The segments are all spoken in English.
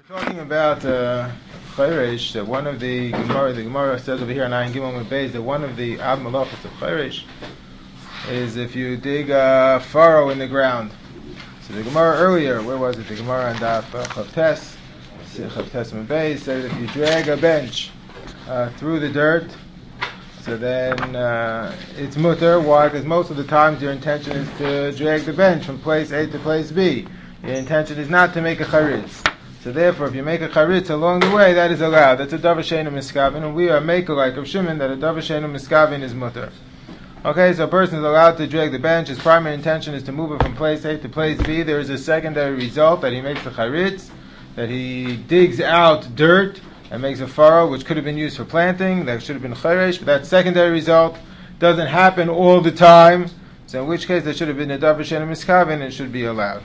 Talking about Chayresh, that one of the Gemara says over here in Ayin Gimel Beis that one of the Ab Malachos of Chayresh is if you dig a furrow in the ground. So the Gemara earlier, where was it? The Gemara on Daf Chavtes Beis said if you drag a bench through the dirt, so then it's mutter. Why? Because most of the times your intention is to drag the bench from place A to place B. Your intention is not to make a charitz. So therefore, if you make a charitz along the way, that is allowed. That's a davar she'eino miskavin, and we are maker like of Shimon that a davar she'eino miskavin is mutter. Okay, so a person is allowed to drag the bench. His primary intention is to move it from place A to place B. There is a secondary result that he makes the charitz, that he digs out dirt and makes a furrow, which could have been used for planting. That should have been chayresh, but that secondary result doesn't happen all the time. So in which case, there should have been a davar she'eino miskavin, and it should be allowed.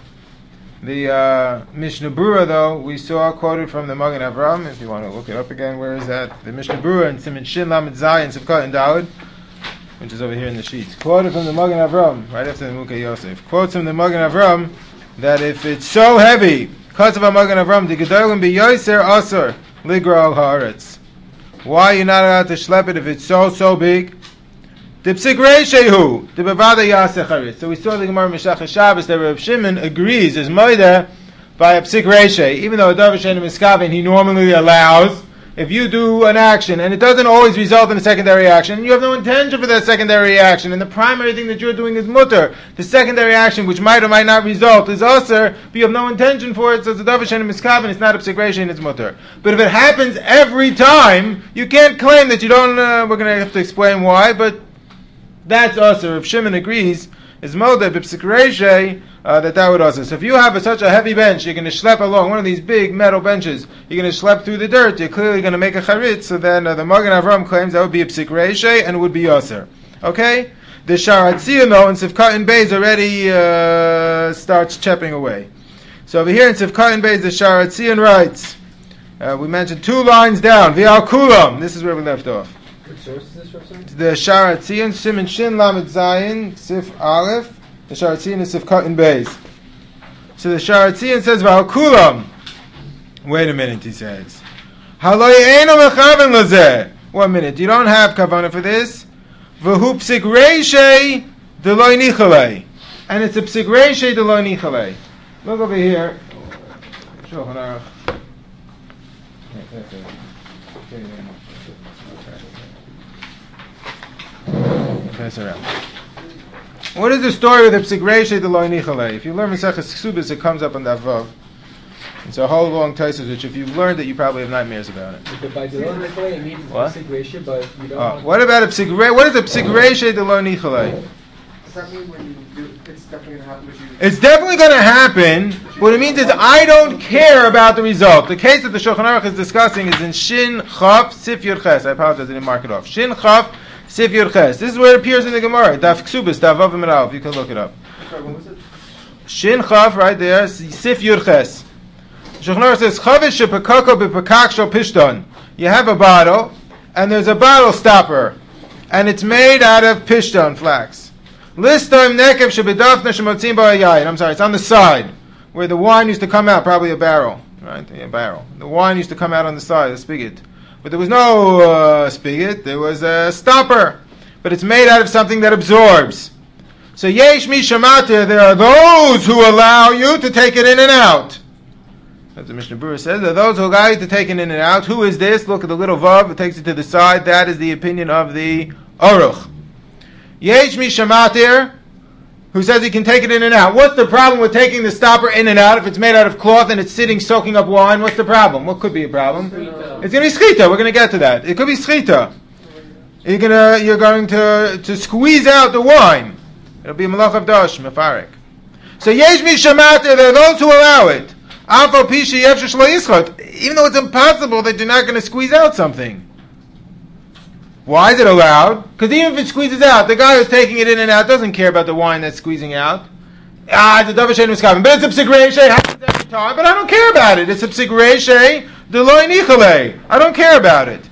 The Mishnah Brura, though, we saw quoted from the Magen Avram. If you want to look it up again, where is that? The Mishnah Brura in Siman Shin Lamed Zayin Sivkot and Daled, which is over here in the sheets. Quoted from the Magen Avram, right after the Mukha Yosef. Quotes from the Magen Avram that if it's so heavy, because of a Magen Avram, the Gedolim be Yoser Asur Ligra al Haaretz. Why are you not allowed to schlep it if it's so big? The psik reishehu, the bevada yaseh charitz. So we saw the Gemara Meshach Shabbos that Reb Shimon agrees as moida by a psik reishe, even though a davar she'eino miskavin he normally allows. If you do an action and it doesn't always result in a secondary action, you have no intention for that secondary action, and the primary thing that you're doing is mutter. The secondary action, which might or might not result, is aser, but you have no intention for it, so it's a davar she'eino miskavin, it's not a psik reishe and it's mutter. But if it happens every time, you can't claim that you don't. We're going to have to explain why, but that's also, if Shimon agrees, is Moda B'Psik Reishe, that would also. So if you have such a heavy bench, you're going to schlep along one of these big metal benches, you're going to schlep through the dirt, you're clearly going to make a charitz, so then the Magen Avram claims that would be a Psik Reishe, and it would be Yoser. Okay? The Sha'ar HaTziyun, though, in Sivkot and Beis already starts chipping away. So over here in Sivkot and Beis, the Sha'ar HaTziyun writes, we mentioned 2 lines down, V'al Kulam, this is where we left off. What source is this from? The Sha'ar HaTziyun, Siman Shin Lamed Zayin, Sif Aleph. The Sha'ar HaTziyun is Sifkot and Beis. So the Sha'ar HaTziyun says, V'al Kulam. Wait a minute, he says. Haloi eino mechaven lazeh. 1 minute, you don't have kavanah for this. V'hu psik reishe deloi nichalei. And it's a psik reishe deloi nichalei. Look over here. Shulchan Aruch. What is the story with the psik reishe deloi nichalei? If you learn Maseches Ksubis, it comes up on that vav. It's a whole long taisus, which if you've learned it, you probably have nightmares about it. But by deloi nichalei, it means psik reishe, but you don't. What about a psik reishe? What is a psik reishe deloi nichalei? Does that mean when you do, it's definitely going to happen with you? It's definitely going to happen. What it means is I don't care about the result. The case that the Shulchan Aruch is discussing is in Shin Chaf Sif Yud Ches. I apologize, I didn't mark it off. Shin Chaf Sif Yud Ches. This is where it appears in the Gemara. Daf Ksubis, Daf Vav Amarav. You can look it up. Sorry, what was it? Shin Chaf, right there, Sif Yud Ches. Shulchan Aruch says, Chavish shepakako b'pakak shel pishton. You have a bottle, and there's a bottle stopper, and it's made out of pishton, flax. Listom nekev shebedafna shemotzim ba'ayayin. I'm sorry, it's on the side, where the wine used to come out, probably a barrel, right? Yeah, barrel. The wine used to come out on the side, the spigot. But there was no spigot, there was a stopper. But it's made out of something that absorbs. So yesh mi shamatir, there are those who allow you to take it in and out. As the Mishnah Brura says, there are those who allow you to take it in and out. Who is this? Look at the little vav, it takes it to the side. That is the opinion of the Aruch. Yesh mi shamatir, who says he can take it in and out. What's the problem with taking the stopper in and out if it's made out of cloth and it's sitting soaking up wine? What's the problem? What could be a problem? It's going to be schita. We're going to get to that. It could be schita. You're going to squeeze out the wine. It'll be malach avdosh, mefarek. So yesh mi shamatir, there are those who allow it. Afal pishi yefshesh lo yischot. Even though it's impossible that you're not going to squeeze out something. Why is it allowed? Because even if it squeezes out, the guy who's taking it in and out doesn't care about the wine that's squeezing out. It's a davar she'eino miskavin, but it's a psik reishe, happens every time, but I don't care about it. It's a psik reishe deloi nichalei. I don't care about it.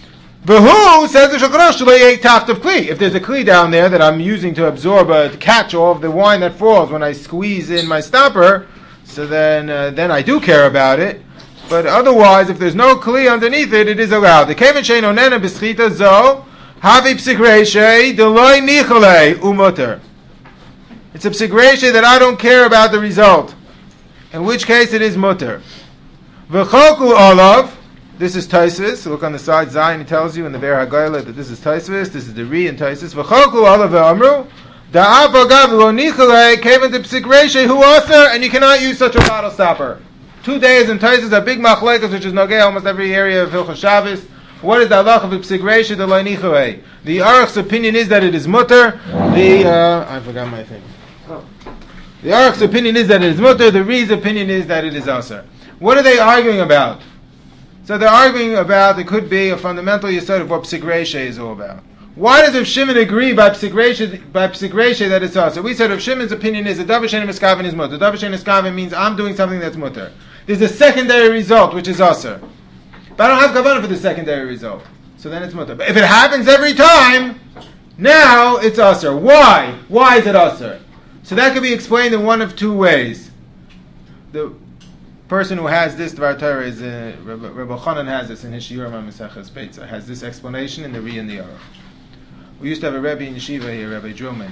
V'hu, says the Shulchan Aruch, shalei yeh tachtav kli. If there's a kli down there that I'm using to absorb, to catch all of the wine that falls when I squeeze in my stopper, so then I do care about it. But otherwise, if there's no kli underneath it, it is allowed. The keven shein onena b'schita zo havi psik reishay deloi nichalei umuter. It's a psik reishay that I don't care about the result, in which case it is muter. V'choku olav. This is Taisvis. Look on the side. Zion, he tells you in the Be'er HaGoyla that this is Taisvis. This is the Re in Taisvis. V'choku olav ve'amru. Da'af agav lo nichalei keven de psik reishay hu aser, and you cannot use such a bottle stopper. 2 days in Taisus are big machlekes, which is nogay almost every area of Hilchos Shabbos. What is the halacha of psik reisha de lo nichurei? The Aruch's opinion is that it is mutter. I forgot my thing. The Aruch's opinion is that it is mutter. The Re's opinion is that it is aser. What are they arguing about? So they're arguing about, it could be a fundamental yesod of what psik reisha is all about. Why does Rav Shimon agree by psik reisha that it's aser? We said Rav Shimon's opinion is that davar she'eino miskaven is mutter. Davar she'eino miskaven means I'm doing something that's mutter. There's a secondary result, which is aser. But I don't have kavanah for the secondary result. So then it's mutter. But if it happens every time, now it's aser. Why? Why is it aser? So that could be explained in one of two ways. The person who has this Dvar Torah is, Rabbi Chanan has this in his Shiurim HaMaseches Beitza, has this explanation in the Re and the Aruch. We used to have a Rebbe in Yeshiva here, Rabbi Drillman,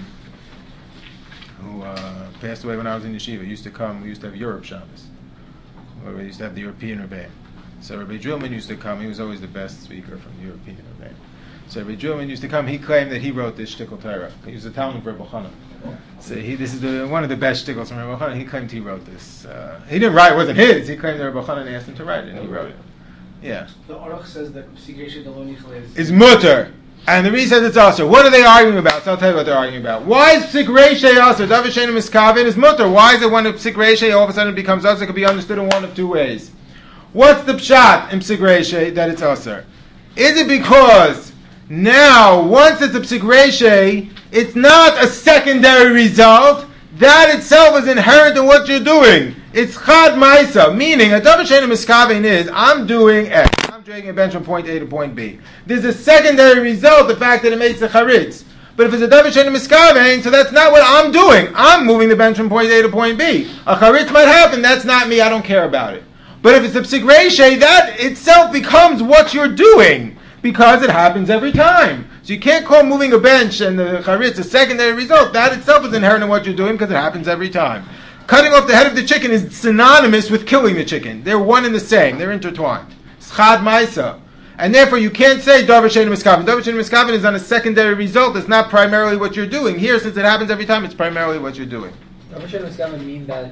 who passed away when I was in Yeshiva. He used to come, we used to have Europe Shabbos. We used to have the European Rebbe. So Rabbi Drillman used to come. He was always the best speaker from the European Rebbe. So Rabbi Drillman used to come. He claimed that he wrote this Shtickle Torah. He was a Talmud of Rabbi Chanan. So this is one of the best shtickles from Rabbi Chanan. He claimed he wrote this. He didn't write it. It wasn't his. He claimed that Rabbi Chanan asked him to write it, and he wrote it. Yeah. The Aruch says that psik reisha de lo nichulei is mutter. And the Re says it's aser. What are they arguing about? So I'll tell you what they're arguing about. Why is psik reisha aser? Davar she'eino miskaven is mutter. Why is it when psik reisha all of a sudden it becomes aser? It could be understood in one of two ways. What's the pshat in psik reisha that it's aser? Is it because now, once it's a psik reisha, it's not a secondary result? That itself is inherent in what you're doing. It's chad ma'isa, meaning a davar she'eino miskaven is I'm doing X. I'm dragging a bench from point A to point B. There's a secondary result, the fact that it makes a charitz. But if it's a davar she'eino miskaven, so that's not what I'm doing. I'm moving the bench from point A to point B. A charitz might happen, that's not me, I don't care about it. But if it's a psik reisha, that itself becomes what you're doing, because it happens every time. So you can't call moving a bench and the charitz a secondary result. That itself is inherent in what you're doing, because it happens every time. Cutting off the head of the chicken is synonymous with killing the chicken. They're one and the same. They're intertwined. It's chad ma'isa. And therefore you can't say davar she'eino miskaven. Davar she'eino miskaven is on a secondary result. It's not primarily what you're doing. Here, since it happens every time, it's primarily what you're doing. Davar she'eino miskaven mean that...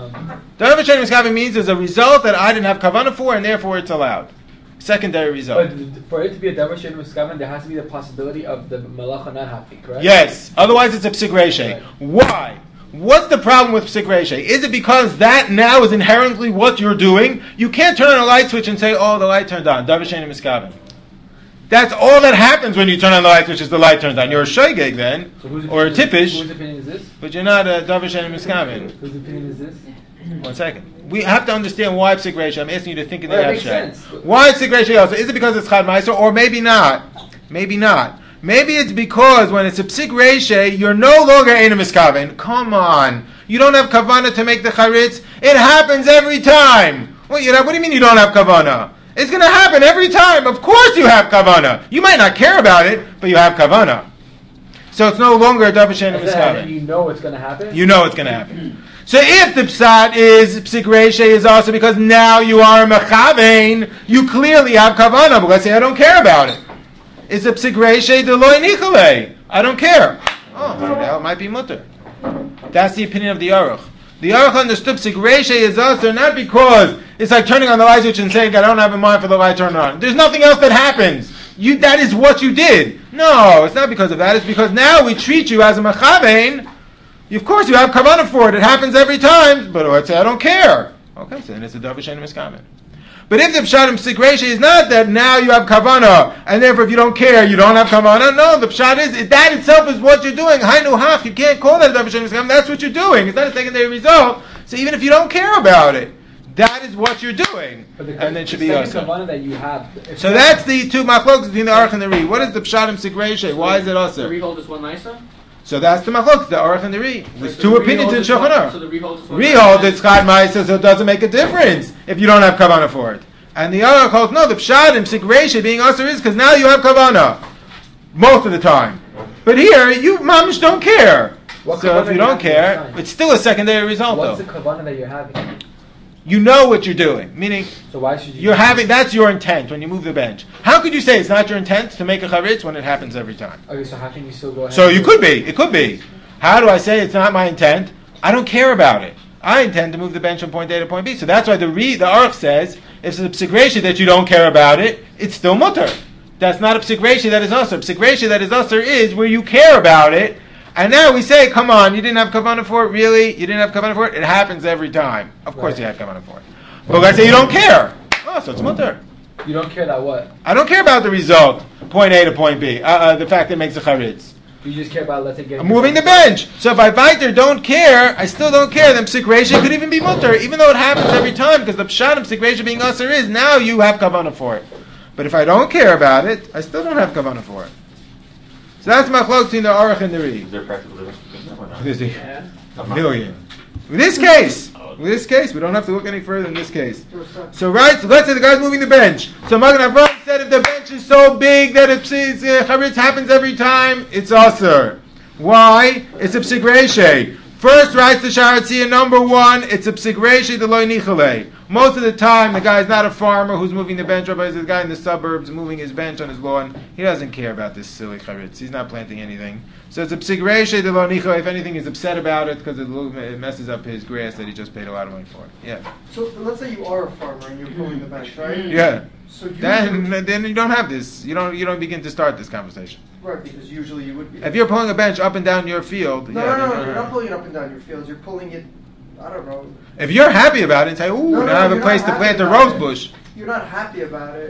Davar she'eino miskaven means there's a result that I didn't have kavanah for, and therefore it's allowed. Secondary result. But for it to be a davar she'eino miskaven, there has to be the possibility of the malacha not happening, correct? Yes. Otherwise it's a psik reisha. Right. Why? What's the problem with psik reisha? Is it because that now is inherently what you're doing? You can't turn on a light switch and say, oh, the light turned on. Davar she'eino miskaven. That's all that happens when you turn on the light switch is the light turns on. You're a shoygeg then, so or a tippish. Whose opinion is this? But you're not a davar she'eino miskaven. Whose opinion is this? 1 second. We have to understand why psik reisha. I'm asking you to think in the abstract. Makes sense. Why psik reisha also? Is it because it's chad ma'isa, or maybe not? Maybe not. Maybe it's because when it's a psik reisha, you're no longer eino miskaven. Come on. You don't have kavanah to make the charitz. It happens every time. What do you mean you don't have kavanah? It's going to happen every time. Of course you have kavanah. You might not care about it, but you have kavanah. So it's no longer a davar she'eino miskaven. You know it's going to happen? You know it's going to happen. So if the psat is psik reisha is also because now you are a mechavein, you clearly have kavanah. But let's say I don't care about it. It's a psik reisha de lo nichulei. I don't care. Oh, now it might be mutter. That's the opinion of the Aruch. The Aruch understood psik reisha is also not because it's like turning on the light switch and saying I don't have a mind for the light turned on. There's nothing else that happens. That is what you did. No, it's not because of that. It's because now we treat you as a mechavein. Of course you have kavanah for it. It happens every time. But let's say I don't care. Okay, so then it's a davar she'eino miskaven. But if the pshat in psik reisha is not that now you have kavanah, and therefore if you don't care, you don't have kavanah. No, the pshat is, that itself is what you're doing. Hainu hach, you can't call that a davar she'eino miskaven. That's what you're doing. It's not a secondary result. So even if you don't care about it, that is what you're doing. And then it should be also. That you have. So that's the two machlokas between the Aruch and the Re. What is the pshat in psik reisha? Why is it also? The Re hold is one nicer? So that's the machlok, the Aruch and the Ri. There's So two the opinions in Rehold is Shulchan what- Aruch. So the Rehold is what- Rehold, it's Chad Ma'isa, so it doesn't make a difference if you don't have kavanah for it. And the Aruch holds, no, the pshat in Sigresha being usher is because now you have kavanah. Most of the time. But here, you mamish don't care. What So kavanah if you you don't have to care, decide? it's still a secondary result What's though. the kavanah that you're having? You know what you're doing, meaning So why should you? you're having, that's your intent when you move the bench. How could you say it's not your intent to make a charitz when it happens every time? Okay, so how can you still go ahead? So and you do could be, it could be. How do I say it's not my intent? I don't care about it. I intend to move the bench from point A to point B. So that's why the Aruch says, if it's a psigresha that you don't care about it, it's still mutter. That's not a psigresha that is usher. Psigresha that is usher is where you care about it. And now we say, come on, you didn't have kavanah for it, really? You didn't have kavanah for it? It happens every time. Of course Right. you had kavanah for it. But let's say you don't care. Oh, so it's mutter. You don't care that what? I don't care about the result, point A to point B, the fact that it makes a charitz. You just care about let's say getting. I'm moving the bench. So if I Viter don't care, I still don't care. Then psigresha could even be mutter, even though it happens every time, because the pshat of psigresha being usher is now you have kavanah for it. But if I don't care about it, I still don't have kavanah for it. So that's machlok between the Aruch and the Ri. Is there practical difference between them or not? There's Yeah. a million. In this case, we don't have to look any further in this case. So right, so let's say the guy's moving the bench. So Magen Avraham said if the bench is so big that if charitz happens every time, it's usher. Why? It's a psigresha. First writes the Sharatzia, number one, it's a psigresha de lo nichale. Most of the time, the guy's not a farmer who's moving the bench. Rabbi, the guy in the suburbs moving his bench on his lawn. He doesn't care about this silly charitz. He's not planting anything. So it's a psigresha de lo nichale. If anything, he's upset about it because it messes up his grass that he just paid a lot of money for. Yeah. So let's say you are a farmer and you're pulling the bench, right? Yeah. So Then you don't have this. You don't begin to start this conversation. right, because usually you would be. If you're pulling a bench up and down your field, No, yeah, no, then no, you you're don't not have- pulling it up and down your fields. You're pulling it. I don't know. If you're happy about it and say, "Ooh, No, now I have a you're place not to happy plant a about rose it. bush," You're not happy about it,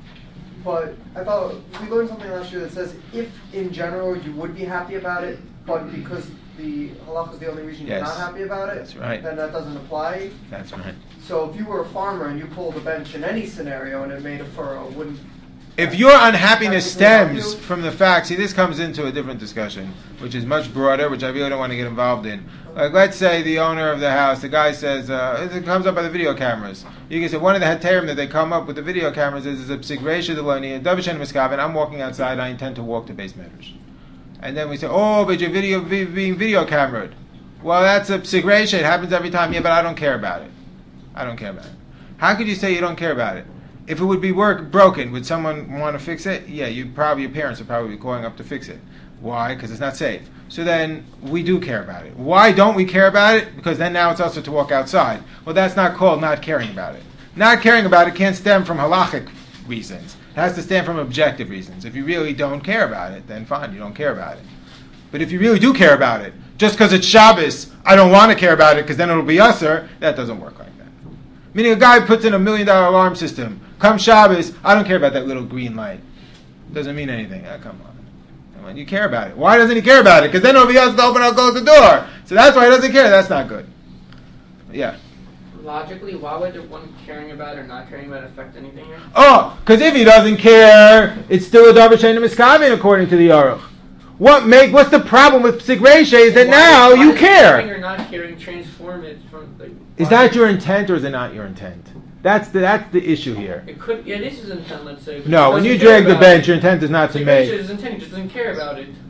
but I thought we learned something last year that says if in general you would be happy about it, but because the halach is the only reason you're Yes. not happy about it, That's right. then that doesn't apply. That's right. So if you were a farmer and you pulled a bench in any scenario and it made a furrow, wouldn't. If your unhappiness Technically, stems help you? from the fact, see, this comes into a different discussion, which is much broader, which I really don't want to get involved in. Like, let's say the owner of the house, the guy says, it comes up by the video cameras. You can say one of the heterim that they come up with the video cameras is a psigresha deloni, and Davishan Miskaven, I'm walking outside, I intend to walk to base measures. And then we say, oh, but you're being video cameraed. Well, that's a psigresha, it happens every time. Yeah, but I don't care about it. I don't care about it. How could you say you don't care about it? If it would be broken, would someone want to fix it? Yeah, your parents would probably be calling up to fix it. Why? Because it's not safe. So then we do care about it. Why don't we care about it? Because then now it's also to walk outside. Well, that's not called not caring about it. Not caring about it can't stem from halachic reasons. It has to stem from objective reasons. If you really don't care about it, then fine, you don't care about it. But if you really do care about it, just because it's Shabbos, I don't want to care about it because then it'll be usher, that doesn't work like that. Meaning a guy puts in $1 million alarm system. Come Shabbos, I don't care about that little green light. Doesn't mean anything. Come on. You care about it. Why doesn't he care about it? Because then it'll be us to open up, close the door. So that's why he doesn't care. That's not good. Yeah. Logically, why would one caring about or not caring about affect anything here? Oh, because if he doesn't care, it's still a davar she'einu miskaven according to the Aruch. What's the problem with psigresha is that now you Why does caring care. or not caring transform it from like? Is that your intent or is it not your intent? That's the issue here. It could. Yeah, this is intent. Let's say. but No, he when doesn't you care drag the about bench, it. your intent is not to He make. his intent. He just doesn't care about it.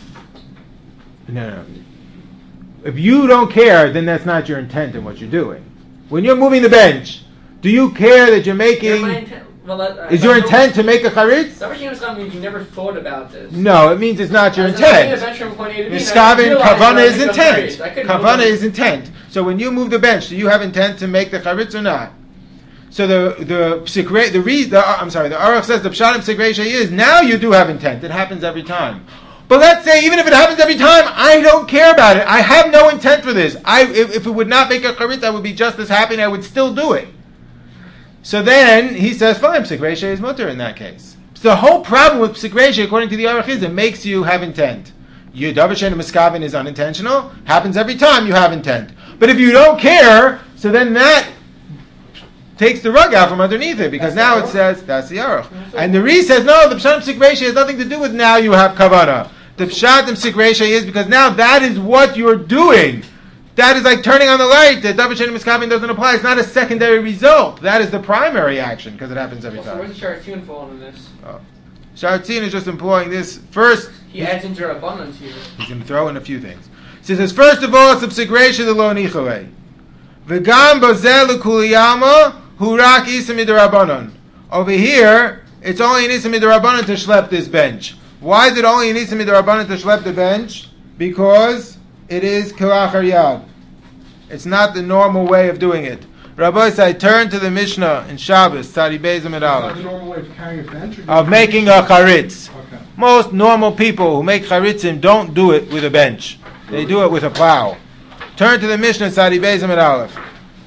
No. If you don't care, then that's not your intent in what you're doing. When you're moving the bench, do you care that you're Yeah, my making? intent. Well, Is your intent to make a charitz? Davar she'einu miskaven means you never thought about this. No, it means it's not your As in, I'm taking a intent. bench from point A to B, and I Miskaven, didn't realize kavana that is I could intent. raise. I couldn't Kavana move is intent. So when you move the bench, do you have intent to make the charitz or not? So the Aruch says the pshatim psigresha is now you do have intent. It happens every time. But let's say even if it happens every time, I don't care about it. I have no intent for this. If it would not make a charitz, I would be just as happy and I would still do it. So then he says, fine, psigresha is mutter in that case. So the whole problem with psigresha, according to the Aruch, is it makes you have intent. Your davar she'einu miskaven is unintentional. Happens every time you have intent. But if you don't care, so then that takes the rug out from underneath it, because now it says that's the Aruch. And the Ri says no, the pshat psigresha has nothing to do with now you have kavana. The pshat in psikresha is because now that is what you're doing. That is like turning on the light. The davar she'eino miskabin doesn't apply. It's not a secondary result. That is the primary action because it happens every So time. where's the Sharatun fall in this? Sharatzin is just employing this first. He adds into abundance here. He's going to throw in a few things. He says, first of all, it's a psikresha the lo nichale. V'gam bazel l'kuliyama hurak isa mid'Rabbanan. Over here, it's only an isa mid'Rabbanan to schlep this bench. Why is it only an isa mid'Rabbanan to schlep the bench? Because it is kilachar yad. It's not the normal way of doing it. Rabbi said, turn to the Mishnah in Shabbos, Tzadi Beis Amud Is that the Aleph, normal way of carrying a bench? of making a charitz. Okay. Most normal people who make charitzim don't do it with a bench. They do it with a plow. Turn to the Mishnah, Tzadi Beis Amud Aleph.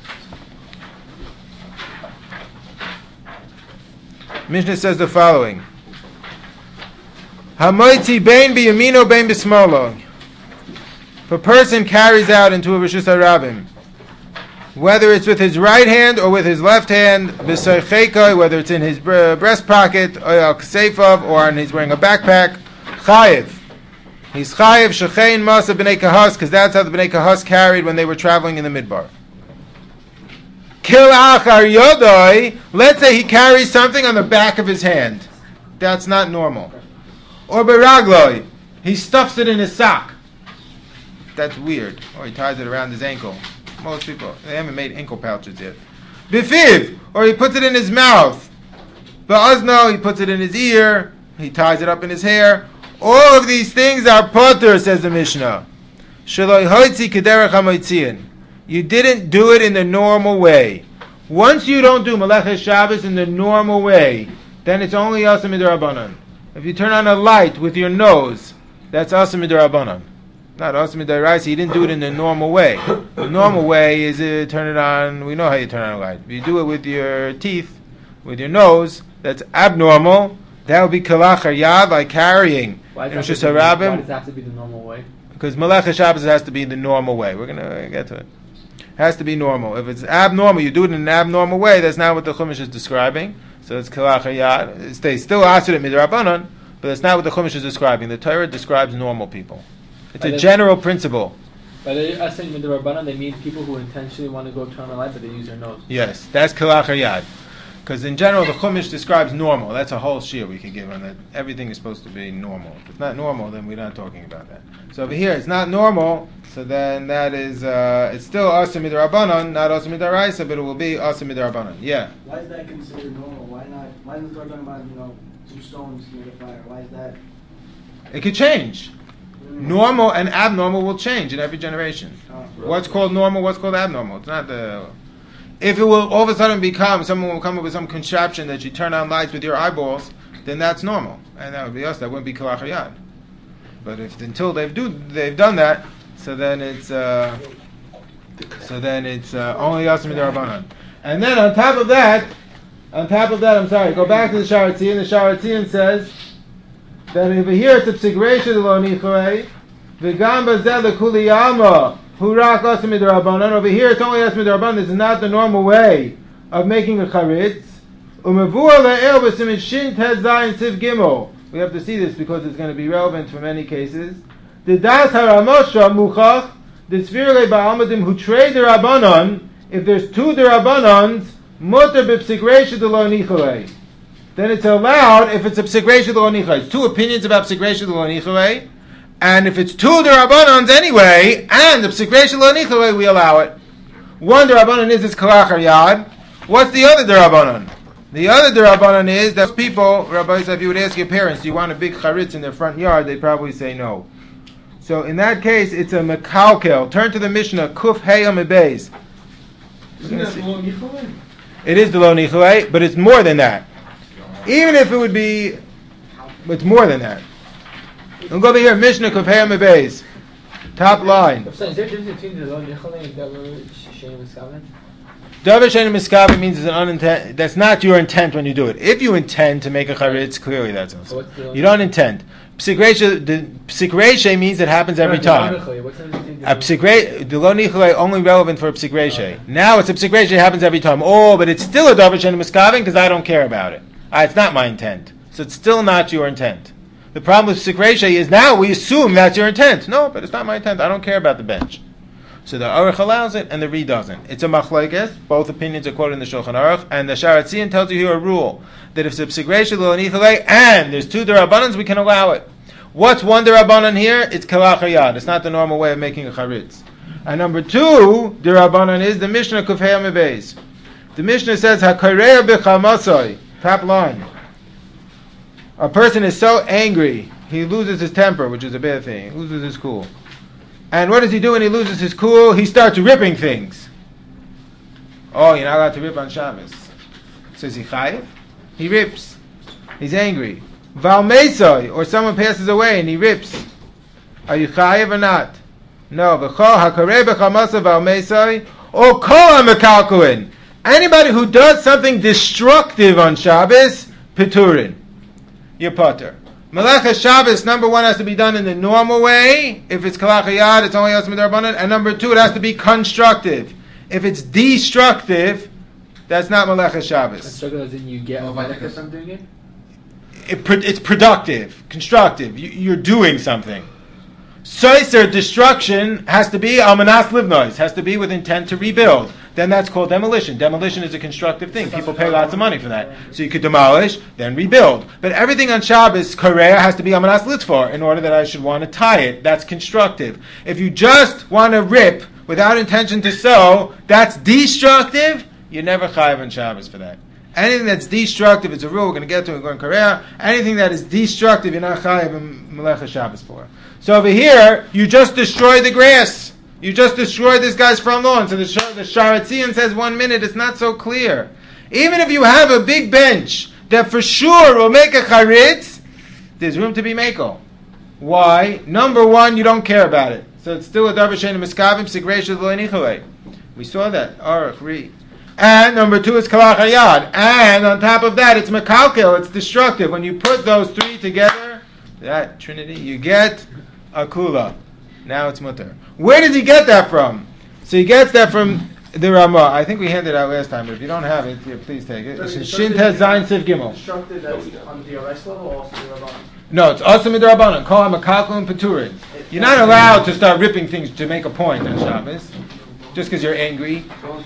Mishnah says the following: Hamoitzi bein b'yamino bein b'smolo. If a person carries out into a Rishus HaRabim, whether it's with his right hand or with his left hand, b'seichekoi, whether it's in his breast pocket, or kseifav, or he's wearing a backpack, chayiv. He's chayiv shechein masa b'nei kahas, because that's how the b'nei kahas carried when they were traveling in the midbar. Kil achar yodoi, let's say he carries something on the back of his hand. That's not normal. Or beragloi, he stuffs it in his sock. That's weird. Or he ties it around his ankle. Most people, they haven't made ankle pouches yet. Bifiv, or he puts it in his mouth. Ba'azno, he puts it in his ear. He ties it up in his hair. All of these things are potter, says the Mishnah. Shaloi hoitzi kederech hamoitziin. You didn't do it in the normal way. Once you don't do Melechas Shabbos in the normal way, then it's only Asa Midrabanan. If you turn on a light with your nose, that's Asa Midrabanan. Not Asa Midaraisa, you didn't do it in the normal way. The normal way is turn it on, we know how you turn on a light. If you do it with your teeth, with your nose, that's abnormal. That would be Kalachar Yad, by carrying. Why Rosh does Hashanah. it have to be the normal way? Because Melechas Shabbos has to be the normal way. We're going to get to it. Has to be normal. If it's abnormal, you do it in an abnormal way, that's not what the Chumash is describing. So it's Kalachar Yad. They still asked it Midrabanan, but that's not what the Chumash is describing. The Torah describes normal people. It's a general principle. By the saying Midrabanan, they mean people who intentionally want to go turn on the light, but they use their nose. Yes, that's Kalachar Yad. Because in general, the Chumash describes normal. That's a whole shir we could give on that. Everything is supposed to be normal. If it's not normal, then we're not talking about that. So over here, it's not normal, so then that is, it's still Asa Midrabanan, not Asa Midaraisa, but it will be Asa Midrabanan. Yeah. Why is that considered normal? Why not? Why is the Torah talking about, some stones near the fire? Why is that? It could change. Normal and abnormal will change in every generation. What's called normal, what's called abnormal. It's not the... If it will all of a sudden become, someone will come up with some contraption that you turn on lights with your eyeballs, then that's normal. And that would be us, that wouldn't be Kalachar Yad. But if until they've done that, so then it's only Yasim Darabanan. And then on top of that, go back to the Sharatzian. The Sharatzian says that over here it's a psigresha de lo nichrei, v'gam bazeh lekuliyama hurak asim midrabanan. Over here it's only asim midrabanan. This is not the normal way of making a charitz. Umavur le'el b'simin shin tez zayin siv gimel. We have to see this because it's going to be relevant for many cases. The das haramosha muchach the tzvirei ba'almadim who trade the rabbanon. If there's two derabanans, mutar b'psigresha de lo nichrei. Then it's allowed if it's a psigresha de lo nichrei. It's two opinions about psigresha de lo nichrei, and if it's two derabanans anyway, and the psigresha de lo nichrei, we allow it. One derabanan is Kalachar Yad. What's the other derabanan? The other derabanan is that people, Rabbi, if you would ask your parents, do you want a big charitz in their front yard? They'd probably say no. So in that case, it's a mekalkel. Turn to the Mishnah, Kuf Hey Amid. Isn't that lo nichrei? It is the lo nichrei, but it's more than that. Even if it would be, it's more than that. We'll go over here, Mishnah Kuf Hey Amid. Top line. Is there a difference between the lo nichrei and davar she'eino miskaven? Davar she'eino miskaven means it's an unintent. That's not your intent when you do it. If you intend to make a charitz, clearly that's also. You don't intend. Psikreshe means it happens every time. The lo nichrei only relevant for a psikreshe. Now it's a psikreshe, it happens every time. Oh, but it's still a davar she'eino miskaven because I don't care about it. It's not my intent. So it's still not your intent. The problem with psik reisha is now we assume that's your intent. No, but it's not my intent. I don't care about the bench. So the Aruch allows it and the Ri doesn't. It's a machlokes. Both opinions are quoted in the Shulchan Aruch, and the Sharatzian tells you here a rule that if it's a psik reisha l'onithalei and there's two derabbanans, we can allow it. What's one derabbanan here? It's kalach hayad. It's not the normal way of making a charitz. And number two derabbanan is the Mishnah Kufhei Mebeis. The Mishnah says hakarei b'chamasoi. Top line. A person is so angry he loses his temper, which is a bad thing. He loses his cool. And what does he do when he loses his cool? He starts ripping things. Oh, you're not allowed to rip on Shabbos. Says he chayiv? He rips. He's angry. Val Mesoi, or someone passes away and he rips. Are you chayiv or not? No. V'chol hakarei b'chamasa val Mesoi, or kol ha'mekalkuin. Anybody who does something destructive on Shabbos, Peturin. You're potter. Melecha Shabbos, number one, has to be done in the normal way. If it's kalach hayad, it's only yosem d'Rabbanan. And number two, it has to be constructive. If it's destructive, that's not Melecha Shabbos. Constructive as in you get Melecha from doing it? It's productive, constructive. You're doing something. Soiser, destruction, has to be almanas livnois, has to be with intent to rebuild. Then that's called demolition. Demolition is a constructive thing. People pay lots of money for that. So you could demolish, then rebuild. But everything on Shabbos, Korea, has to be almanas litzfor in order that I should want to tie it. That's constructive. If you just want to rip without intention to sew, that's destructive. You're never chayiv on Shabbos for that. Anything that's destructive, it's a rule we're going to get to in going Korea. Anything that is destructive, you're not chayiv in Melecha Shabbos for. So over here, you just destroy the grass. You just destroyed this guy's front lawn. So the Sharatzian says 1 minute, it's not so clear. Even if you have a big bench that for sure will make a charitz, there's room to be meko. Why? Number one, you don't care about it. So it's still a davar she'eino miskavim, psik reisha lo nichalei. We saw that. Aruch, Ri. And number two is kalach hayad. And on top of that, it's mekalkel, it's destructive. When you put those three together, that trinity, you get a kula. Now it's mutter. Where does he get that from? So he gets that from the Ramah. I think we handed it out last time, but if you don't have it, here, please take it. It's in Shin Tez Zayin Siv Gimel. Constructed as on the Orais level or also the Rabbanan? No, it's also midrabanan. Call him a kalkul and peturin. You're not allowed to start ripping things to make a point on Shabbos, just because you're angry.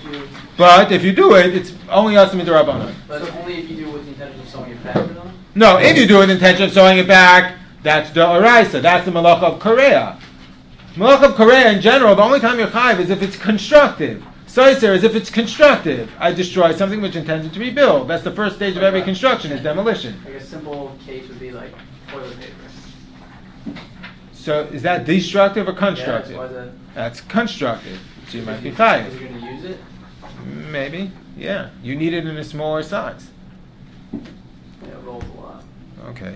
But if you do it, it's only also midrabanan. But only if you do it with the intention of sewing it back to them? No, if you do it with the intention of sewing it back, that's the oraisa. That's the malacha of Korea. Malach of Korea in general, the only time you're chayiv is if it's constructive. Soiser is if it's constructive. I destroy something which intended to rebuild. That's the first stage of every construction, is demolition. Like a simple case would be like toilet paper. So is that destructive or Yeah, constructive? why is that? That's constructive. So you might be Is chayiv. you going to use it? Maybe, yeah. You need it in a smaller size. Yeah, it rolls a lot. Okay.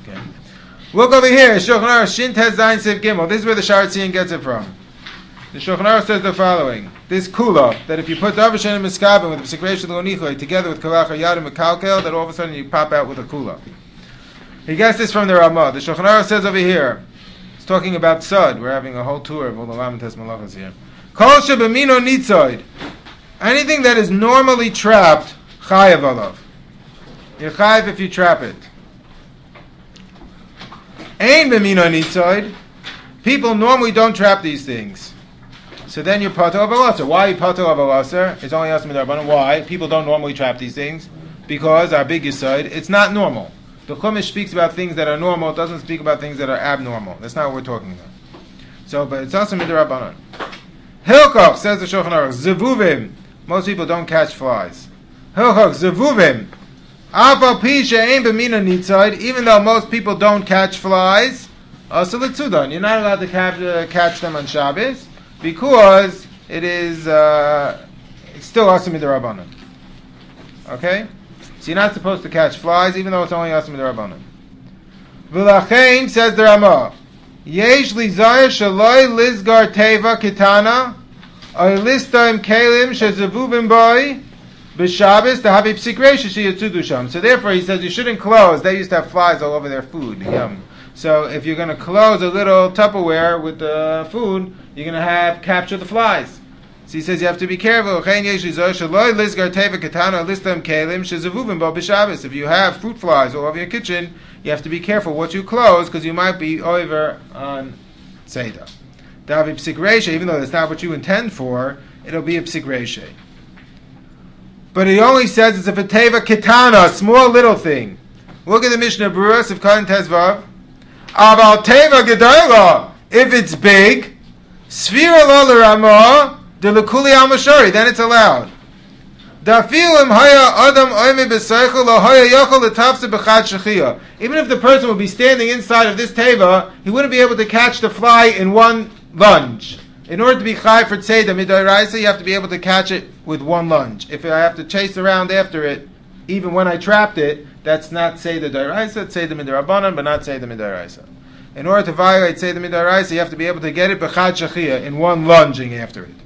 Look over here. Shulchan Aruch Shin Tez Zayin Siv Gimel. This is where the Sharatzian gets it from. The Shulchan Aruch says the following: this kula, that if you put davar she'eino miskavim with the psik reisha lo nichalei together with kalach hayad and mekalkel, that all of a sudden you pop out with a kula. He gets this from the Ramah. The Shulchan Aruch says over here, it's talking about tzad. We're having a whole tour of all the Lamites Malachas here. Kol shebamino nitzoid. Anything that is normally trapped, chayav alav. You're chayav if you trap it. Ein b'mino nitzoid. People normally don't trap these things. So then you're patur of alaser. Why are you patur of alaser? It's only asking midrabanan. Why? People don't normally trap these things. Because our big side, it's not normal. The Chumash speaks about things that are normal. It doesn't speak about things that are abnormal. That's not what we're talking about. So, but it's also midrabanan. Hilkoch, says the Shulchan Aruch, zevuvim. Most people don't catch flies. Hilkoch, zevuvim. Even though most people don't catch flies, also l'tzudan, you're not allowed to catch them on Shabbos because it is it's still asim midrabanan. Okay, so you're not supposed to catch flies, even though it's only asim midrabanan. V'lachein, says the Ramah, yesh lizayir shaloi lizgar teva kitana or listoim kelim shezevuvim boy. B'Shabbos to have a psik reisha sheyatzudu sham. So therefore, he says you shouldn't close. They used to have flies all over their food. Yum. So if you're going to close a little Tupperware with the food, you're going to have capture the flies. So he says you have to be careful. If you have fruit flies all over your kitchen, you have to be careful what you close because you might be over on Seder. Even though that's not what you intend for, it'll be a psik reshe. But he only says it's a Fateva Kitana, a small little thing. Look at the Mishnah Berurah of Kan Tezvav. Aval Teva Gedola, if it's big, Sfira Lo L'Ramah, De L'Kuli Al Mashari, then it's allowed. Dafilim Haya Adam Oime B'Seichel Lo Haya Yochel L'Tafse B'Chad Shechiyah. Even if the person would be standing inside of this Teva, he wouldn't be able to catch the fly in one lunge. In order to be Chai for Tzeda Midoraisa, you have to be able to catch it with one lunge. If I have to chase around after it, even when I trapped it, that's not Tzeda Doraisa, it's Tzeda Midorabanan, but not Tzeda Midoraisa. In order to violate Tzeda Midoraisa, you have to be able to get it B'Chad Shechiyah, in one lunging after it.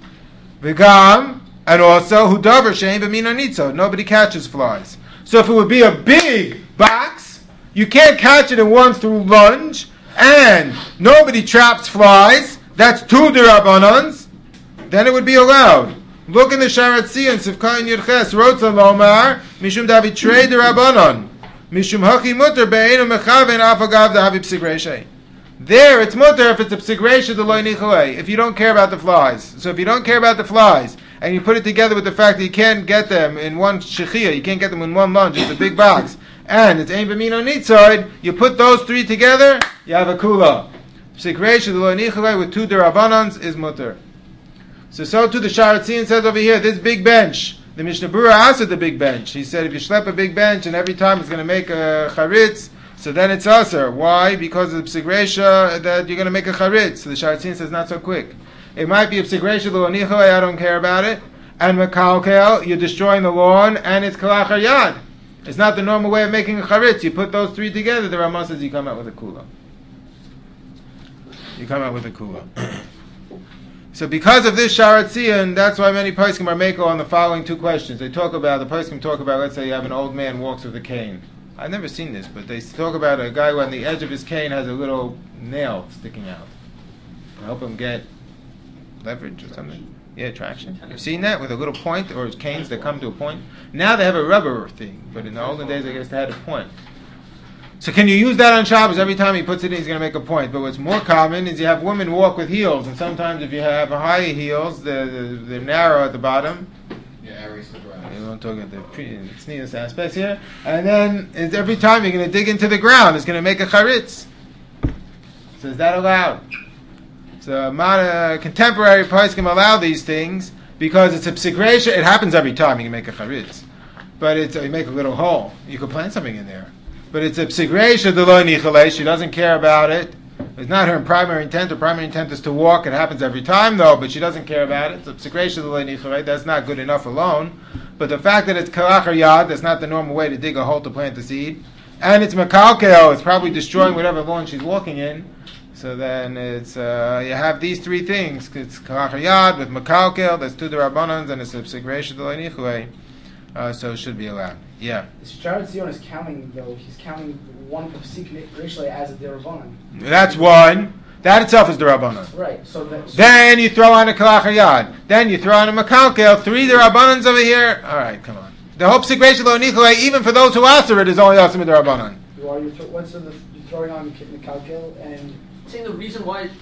V'gam, and also, Hudavar Shein B'Mina Nitzo, nobody catches flies. So if it would be a big box, you can't catch it in one through lunge, and nobody traps flies, that's two D'Rabbanans, then it would be allowed. Look in the Sharat Tzion, Sivkain Yudches, Rotza Lomar, Mishum Davi Trei D'Rabbanan, Mishum Hachi Mutter Be'enu Mechaven Afagav Davi Psik Reshe. There, it's mutter if it's a psik reshe the loy nichalei, if you don't care about the flies. So if you don't care about the flies, and you put it together with the fact that you can't get them in one shechiyah, you can't get them in one lunge, it's a big box, and it's ein b'mino nitzoid, you put those three together, you have a kula. Psik reshe the loy nichalei with two derabanans is mutter. So too the Sharat Tzion says over here, this big bench, the Mishnah Berurah asked the big bench. He said if you schlep a big bench and every time it's going to make a charitz, so then it's aser. Why? Because of the psik reshe that you're going to make a charitz. So the Sharat Tzion says not so quick. It might be a psik reshe lo nichalei, I don't care about it. And mekalkel, you're destroying the lawn, and it's kalachar yad. It's not the normal way of making a charitz. You put those three together, the Ramah says you come out with a kula. You come out with a kula. So because of this Sharat Tzion, that's why many poskim are meko on the following two questions. They talk about, the poskim talk about, let's say you have an old man walks with a cane. I've never seen this, but they talk about a guy who on the edge of his cane has a little nail sticking out. To help him get leverage or something. Yeah, traction. You've seen that with a little point, or canes that come to a point? Now they have a rubber thing, but in the olden days I guess they had a point. So can you use that on Shabbos? Every time he puts it in, he's going to make a point. But what's more common is you have women walk with heels, and sometimes if you have high heels, they're narrow at the bottom. Yeah, Aries the grass. We won't talk about the sneeze aspects here. And then it's every time you're going to dig into the ground, it's going to make a charitz. So is that allowed? So contemporary poskim allow these things because it's a psik reshe. It happens every time you can make a charitz. But you make a little hole. You could plant something in there. But it's a psik reshe the lo nichalei. She doesn't care about it. It's not her primary intent. Her primary intent is to walk. It happens every time, though, but she doesn't care about it. It's a psik reshe the lo nichalei. That's not good enough alone. But the fact that it's kalachar yad, that's not the normal way to dig a hole to plant the seed. And it's mekalkel. It's probably destroying whatever lawn she's walking in. So then it's you have these three things. It's kalachar yad with mekalkel. That's two derabbanans, and it's a psik reshe the lo nichalei. So it should be allowed. Yeah. Sharat Tzion is counting, though. He's counting one psik reshe as a derabanan. That's one. That itself is the Rabbanan. Right. Then you throw on a kalachar yad. Then you throw on a mekalkel. Three the Rabbanans over here. All right, come on. The whole psik reshe lo nichalei, even for those who answer it, is only asim the Rabbanan. You're throwing on mekalkel and. Saying the reason why it's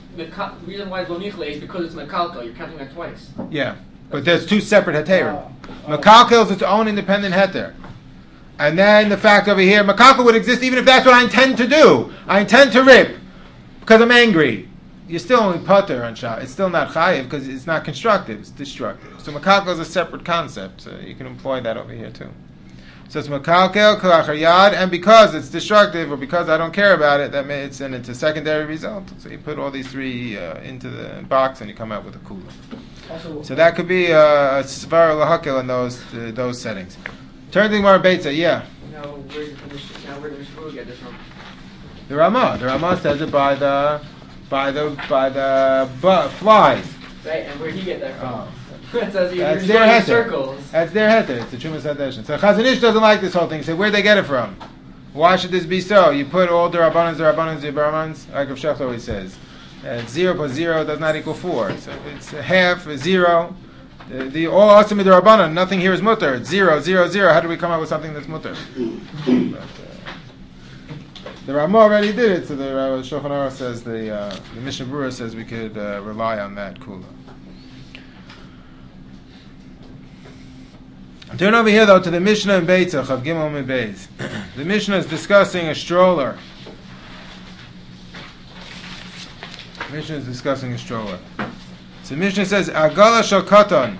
lo nichalei is because it's mekalkel. You're counting that twice. Yeah, but there's two separate heterim. Mekalkel is its own independent heter. And then the fact over here, mekalkel would exist even if that's what I intend to do. I intend to rip because I'm angry. You're still only pater on Shabbos. It's still not chayiv because it's not constructive. It's destructive. So mekalkel is a separate concept. So you can employ that over here too. So it's mekalkel, kalachar yad, and because it's destructive or because I don't care about it, it's a secondary result. So you put all these three into the box and you come out with a kula. So that could be a svara lahakel in those settings. Turn to the Gemara Beitza, yeah. Now where did the Mishnah get this from? The Ramah says it by the flies. Right, and where'd he get that from? Oh. It says That's you're their circles. That's their heter. It's the Chumas Hadeshin. So Chazon Ish doesn't like this whole thing. He said, where'd they get it from? Why should this be so? You put all the Rabbanans, like Rav Shechter always says. 0 plus 0 does not equal 4. So it's a half, a 0. The all asim d'Rabbanan, nothing here is mutter. It's 0, 0, 0. How do we come up with something that's mutter? But, the Ramah already did it, so the Shulchan Aruch says, the Mishnah Berurah says we could rely on that kula. Turn over here though to the Mishnah in Beitzach of Gimel and Beis. The Mishnah is discussing a stroller. Mishnah is discussing a stroller. So Mishnah says, Agala shel katan,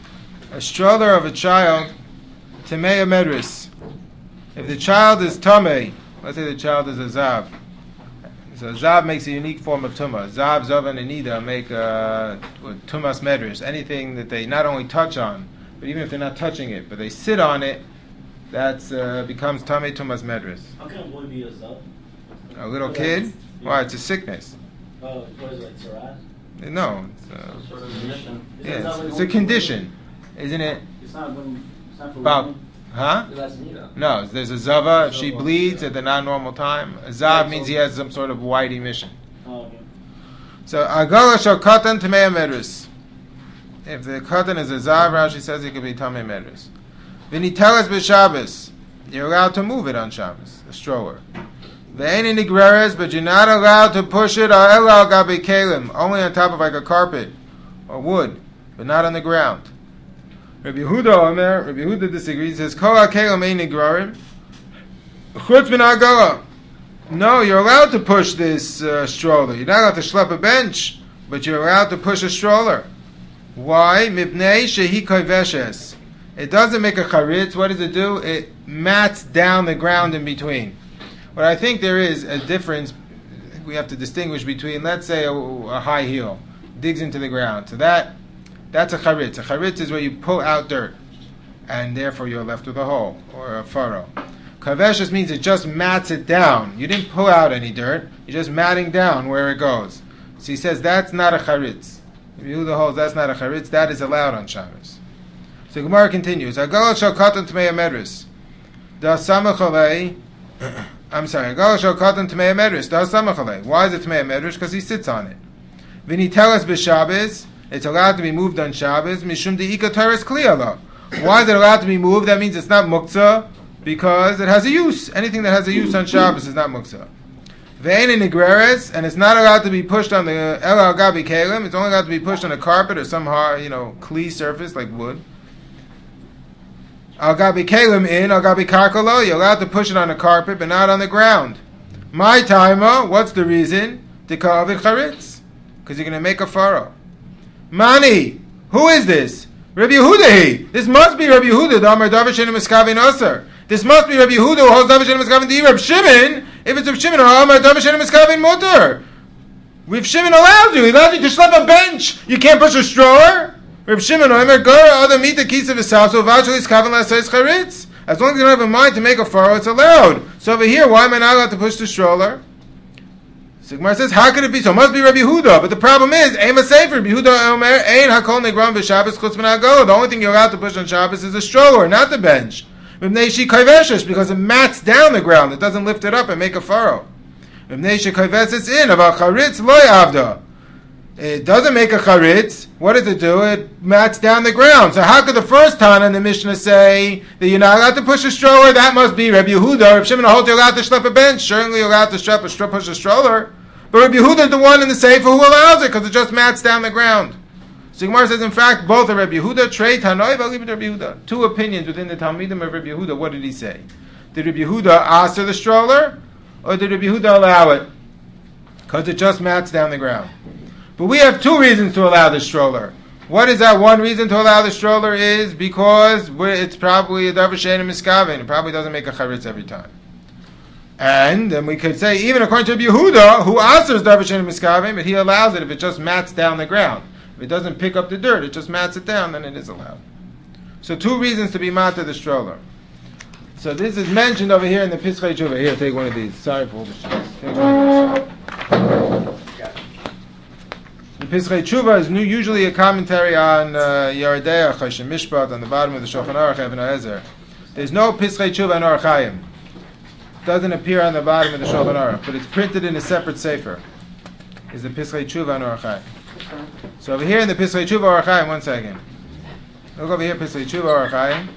a stroller of a child, Tamei Medris. If the child is Tamei, let's say the child is a Zav. So Zav makes a unique form of Tumah. Zav, Zav, and Anida make Tumas Medris. Anything that they not only touch on, but even if they're not touching it, but they sit on it, that becomes Tamei Tumas Medris. How can a boy be a Zav? A little kid? Why, it's a sickness. Oh, what is it, like Sarat? No, Sort of condition. it's a condition, isn't it? It's not when. It's not for About, women. huh? That's Nida. No, there's a zava if she bleeds at the non-normal time. A zav means he has some sort of white emission. Oh, okay. So agala shel katan tamei medris. If the katan is a zav, Rashi says it could be tamei medris. V'nitelas b'Shabbos, you're allowed to move it on Shabbos, a stroller. Ve'ein nigreres, but you're not allowed to push it al gabi kelim, only on top of like a carpet or wood, but not on the ground. Rabbi Yehuda disagrees. He says, Kol ha-kelim ein nigrarim, chutz min ha'agala. No, you're allowed to push this stroller. You're not allowed to schlep a bench, but you're allowed to push a stroller. Why? Mipnei shehi koiveshes. It doesn't make a charitz. What does it do? It mats down the ground in between. But I think there is a difference. We have to distinguish between, let's say, a high heel digs into the ground. So that's a charitz. A charitz is where you pull out dirt, and therefore you're left with a hole or a furrow. Kaveshes means it just mats it down. You didn't pull out any dirt. You're just matting down where it goes. So he says that's not a charitz. If you the holes, that's not a charitz. That is allowed on Shabbos. So Gemara continues. Agala shel katan tamei medris. Da samachalei. I'm sorry. Agala shel katan tamei medris. Da samachalei. Why is it tamei medris? Because he sits on it. V'nitelas b'Shabbos. It's allowed to be moved on Shabbos. Mishum de'ika teres kliyala. Why is it allowed to be moved? That means it's not muktzah, because it has a use. Anything that has a use on Shabbos is not muktzah. Ve'ein nigreres, and it's not allowed to be pushed on the el al gabi kelim. It's only allowed to be pushed on a carpet or some hard, kli surface like wood. Al gabi kelim in al gabi karkalo. You're allowed to push it on a carpet, but not on the ground. My timer. What's the reason? Dikavik charitz, because you're going to make a furrow. Mani, who is this? Rabbi Yehuda. This must be Rabbi Yehuda. The Amar Davar Shein Miskavin Aser. This must be Rabbi Yehuda who holds Davar Shein Miskavin Di. Rabbi Shimon. If it's Rabbi Shimon, Amar Davar Shein Miskavin Mutter. If Shimon allows you, he allows you to schlep a bench. You can't push a stroller. Rabbi Shimon, Amar Gora Other Mita Kisa V'Savso V'Achli Skavin L'Asayis Charitz. As long as you don't have a mind to make a furrow, it's allowed. So over here, why am I not allowed to push the stroller? Sigmar says, how could it be so? It must be Rabbi Yehuda. But the problem is, Ema Sefer, Rabbi Yehuda Omer, Ein HaKol Negram B'Shabbos Chutz Min HaGola. The only thing you're allowed to push on Shabbos is a stroller, not the bench. Because it mats down the ground. It doesn't lift it up and make a furrow. It doesn't make a charitz. What does it do? It mats down the ground. So how could the first Tana in the Mishnah say that you're not allowed to push a stroller? That must be Rabbi Yehuda. If Shimon holds you're allowed to schlep a bench, certainly you're allowed to push a stroller. But Rabbi Yehuda is the one in the Sefer who allows it because it just mats down the ground. So Gemara says, in fact, both are Rabbi Yehuda. Trey Tanoi v'alibet Rabbi Yehuda. Two opinions within the Talmidim of Rabbi Yehuda. What did he say? Did Rabbi Yehuda aser the stroller, or did Rabbi Yehuda allow it? Because it just mats down the ground. But we have two reasons to allow the stroller. What is that one reason to allow the stroller is because it's probably a davar she'ein miskavin. It probably doesn't make a charitz every time. And then we could say, even according to Rabbi Yehuda, who answers davar she'ein miskavin, but he allows it if it just mats down the ground. If it doesn't pick up the dirt, it just mats it down, then it is allowed. So two reasons to be matter the stroller. So this is mentioned over here in the Pischei Tshuva. Here, take one of these. Sorry for all the shots. Take one of these. The Pischei Tshuva is usually a commentary on Yeridea, Choshen Mishpat, on the bottom of the Shulchan Aruch, Even HaEzer. There's no Pischei Tshuva in Orach Chaim. It doesn't appear on the bottom of the Shulchan Aruch, but it's printed in a separate sefer. is the Pischei Tshuva and Orach Chaim. So over here in the Pischei Tshuva Orach Chaim, 1 second. Look over here, Pischei Tshuva Orach Chaim.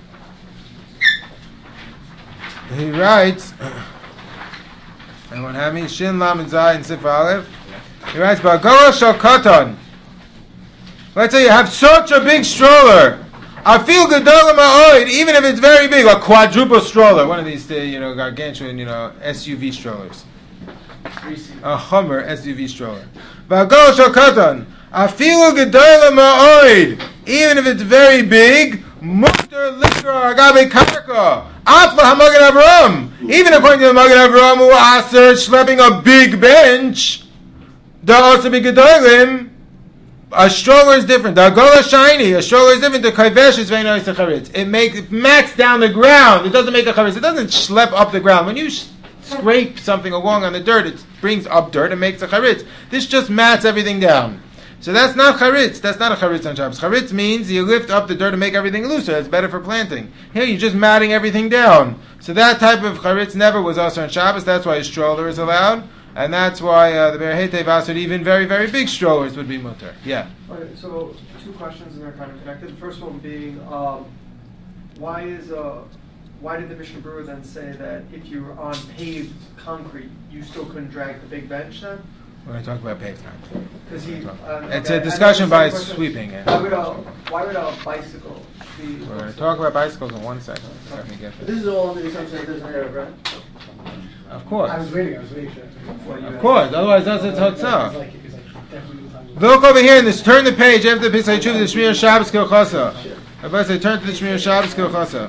He writes, anyone have me? Shin Lamed Zayin Sif Aleph. He writes, Ba'gara Shal Katan. Let's say you have such a big stroller. I feel Gedolim Ha'oid, even if it's very big, a quadruple stroller, one of these, gargantuan, SUV strollers. A Hummer SUV stroller. Ba'gara Shal Katan. I feel Gedolim Ha'oid, even if it's very big. Mutter Likra Agabe Karka. Afla HaMagen Avraham. Even according to the Magen Avraham, who aser schlepping a big bench, da also be gedolim. A stroller is different. The Agola shiny. A stroller is different. The Kaivesh is very nice to charitz. It mats down the ground. It doesn't make a charitz. It doesn't schlep up the ground. When you scrape something along on the dirt, it brings up dirt and makes a charitz. This just mats everything down. So that's not charitz. That's not a charitz on Shabbos. Charitz means you lift up the dirt and make everything looser. It's better for planting. Here you're just matting everything down. So that type of charitz never was also on Shabbos. That's why a stroller is allowed. And that's why the Berhetev asked even very, very big strollers would be mutter. Yeah. Okay, so 2 questions and they're kind of connected. The first one being, why did the Mishnah Berurah then say that if you were on paved concrete, you still couldn't drag the big bench then? We're going to talk about paved concrete. Because it's a discussion by sweeping. Yeah. Why would a bicycle be? We're going to talk about bicycles in 1 second. Let me get This is all under the assumption that there's an error, right? Of course. I was waiting. Of course. Otherwise, that's a totzah. Look over here and turn the page after the Pischei Tshuva, the Shmir Shabbos Kilchasa. Everybody say, turn to the Shmir Shabbos Kilchasa.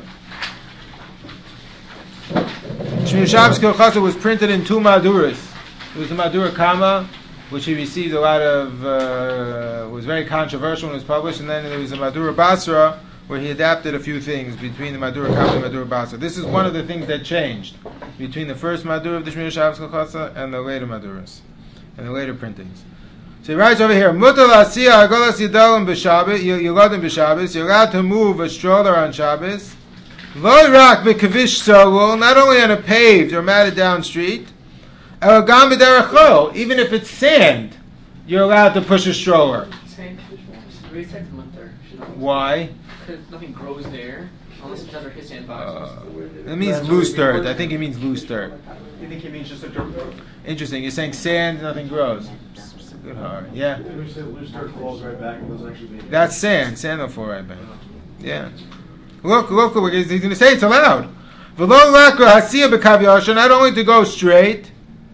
Shmir Shabbos Kilchasa was printed in 2 Maduras. It was the Madura Kama, which he received a lot of, was very controversial when it was published, and then there was the Madura Basra, where he adapted a few things between the Madura Kama and the Madura Basra. This is one of the things that changed between the first Madura of the Shmir Shabbos Kilchasa and the later Maduras, and the later printings. So he writes over here, Mutar L'asiyah Agolas Yidalim B'Shabbos, Yiladim B'Shabbos, you're allowed to move a stroller on Shabbos, Lo Rak B'Kavish Sawul, not only on a paved or matted down street, even if it's sand, you're allowed to push a stroller. Why? Because nothing grows there, unless it's under his sandbox. It means loose dirt. I think it means loose dirt. You think he means just a dirt road? Interesting. You're saying sand, nothing grows. It's a good heart. Yeah. Loose dirt falls right back and goes actually. That's sand. Sand will fall right back. Yeah. Look, he's going to say it's allowed. Not only to go straight.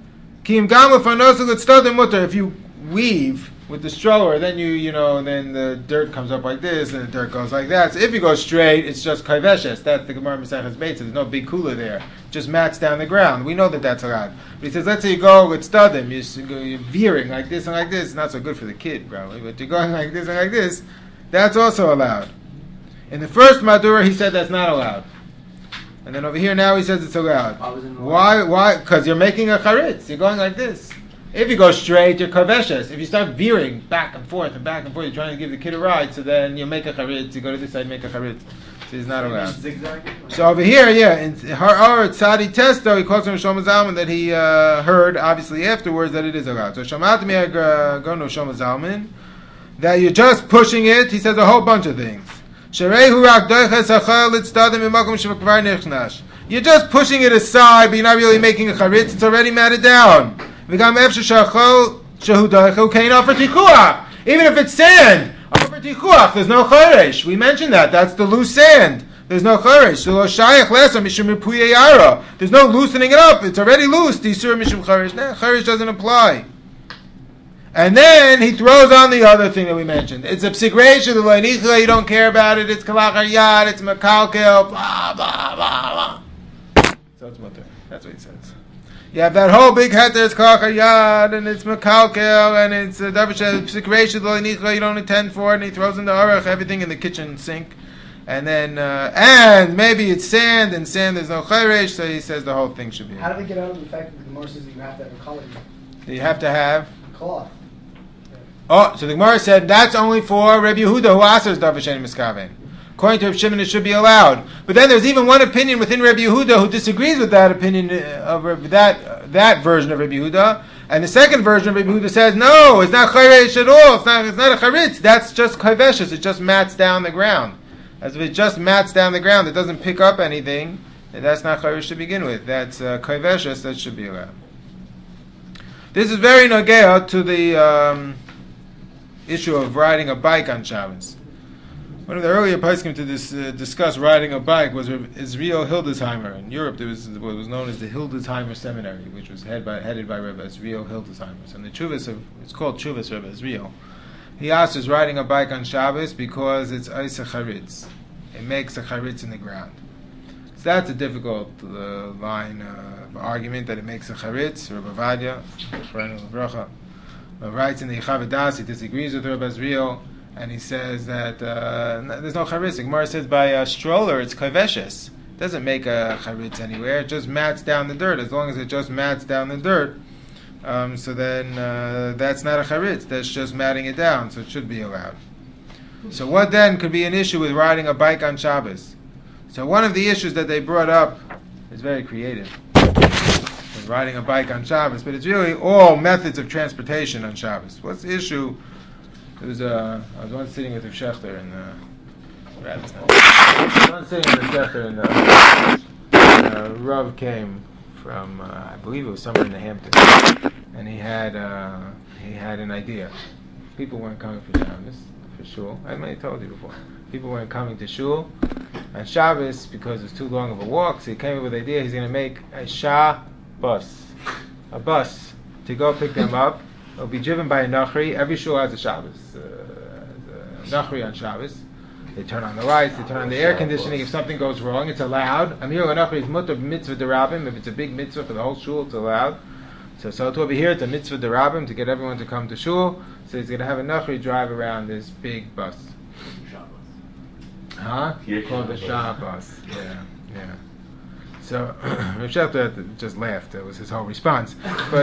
If you weave with the stroller, then then the dirt comes up like this, and the dirt goes like that. So if you go straight, it's just kaiveshes. That's the Gemara Maseches Beitza. There's no big cooler there. It just mats down the ground. We know that that's allowed. But he says, let's say you go with stadim, you're veering like this and like this. It's not so good for the kid, probably. But you're going like this and like this. That's also allowed. In the first Madura, he said that's not allowed. And then over here now he says it's allowed. Why? Because you're making a charitz. You're going like this. If you go straight, you're kaveshes. If you start veering back and forth, you're trying to give the kid a ride, so then you make a charitz. You go to this side, make a charitz. So he's not allowed. So over here, in Har Tzadi Testo, he calls him Shlomo Zalman that he heard, obviously afterwards, that it is allowed. So Shamat Mir Gono Shlomo Zalman, that you're just pushing it, he says a whole bunch of things. You're just pushing it aside, but you're not really making a charitz. It's already matted down. Even if it's sand, there's no charesh. We mentioned that. That's the loose sand. There's no charesh. There's no loosening it up. It's already loose. Charesh doesn't apply. And then he throws on the other thing that we mentioned. It's a psikreisha, the loinichla, you don't care about it, it's kalachar yad, it's makalkel, blah, blah, blah, blah. So it's mutter. That's what he says. You have that whole big heter, it's kalachar yad, and it's makalkel, and it's davish, psikreisha, the loinichla, you don't intend for it, and he throws in the arach, everything in the kitchen sink. And then, and maybe it's sand, and sand there's no chayresh, so he says the whole thing should be. How do we get out of the fact that the Gemara says you have to have a color? You have to have Cloth. Oh, so the Gemara said that's only for Rabbi Yehuda who asers davashen miskaven. According to Rav Shimon, it should be allowed. But then there's even one opinion within Rabbi Yehuda who disagrees with that opinion of that version of Rabbi Yehuda. And the second version of Rabbi Yehuda says, no, it's not chayresh at all. It's not a charitz. That's just kaveshes. It just mats down the ground. As if it just mats down the ground, it doesn't pick up anything. That's not chayresh to begin with. That's kaveshes that should be allowed. This is very nogea to the issue of riding a bike on Shabbos. One of the earlier poskim to discuss riding a bike was Israel Hildesheimer. In Europe, there was what was known as the Hildesheimer Seminary, which was headed by Rebbe Israel Hildesheimer. And the Chuvas it's called Chuvas Rebbe Israel. He asked, is riding a bike on Shabbos because it's Eisa Charitz. It makes a charitz in the ground. So that's a difficult line of argument that it makes a charitz. Rebbe Vadia, writes in the Yechav Das, he disagrees with Rebbe Israel. And he says that there's no charitz. The Gemara says by a stroller it's kaveshes. It doesn't make a charitz anywhere. It just mats down the dirt. As long as it just mats down the dirt, so then that's not a charitz. That's just matting it down. So it should be allowed. So what then could be an issue with riding a bike on Shabbos? So one of the issues that they brought up is very creative. With riding a bike on Shabbos, but it's really all methods of transportation on Shabbos. What's the issue? I was once sitting with Rav Shechter in Rav came from I believe it was somewhere in the Hamptons, and he had an idea. People weren't coming for Shabbos for shul. I might have told you before. People weren't coming to shul on Shabbos because it's too long of a walk. So he came up with the idea he's going to make a bus to go pick them up. It'll be driven by a Nachri. Every shul has a Shabbos. Nachri on Shabbos. They turn on the lights, they turn on the air conditioning. If something goes wrong, it's allowed. Amir Nachri is mutter mitzvah derabim. If it's a big mitzvah for the whole shul, it's allowed. So to over here, it's a mitzvah derabim to get everyone to come to shul. So he's going to have a Nachri drive around this big bus. Huh? Called the Shabbos. Yeah. So Rav Shechter just laughed. That was his whole response. But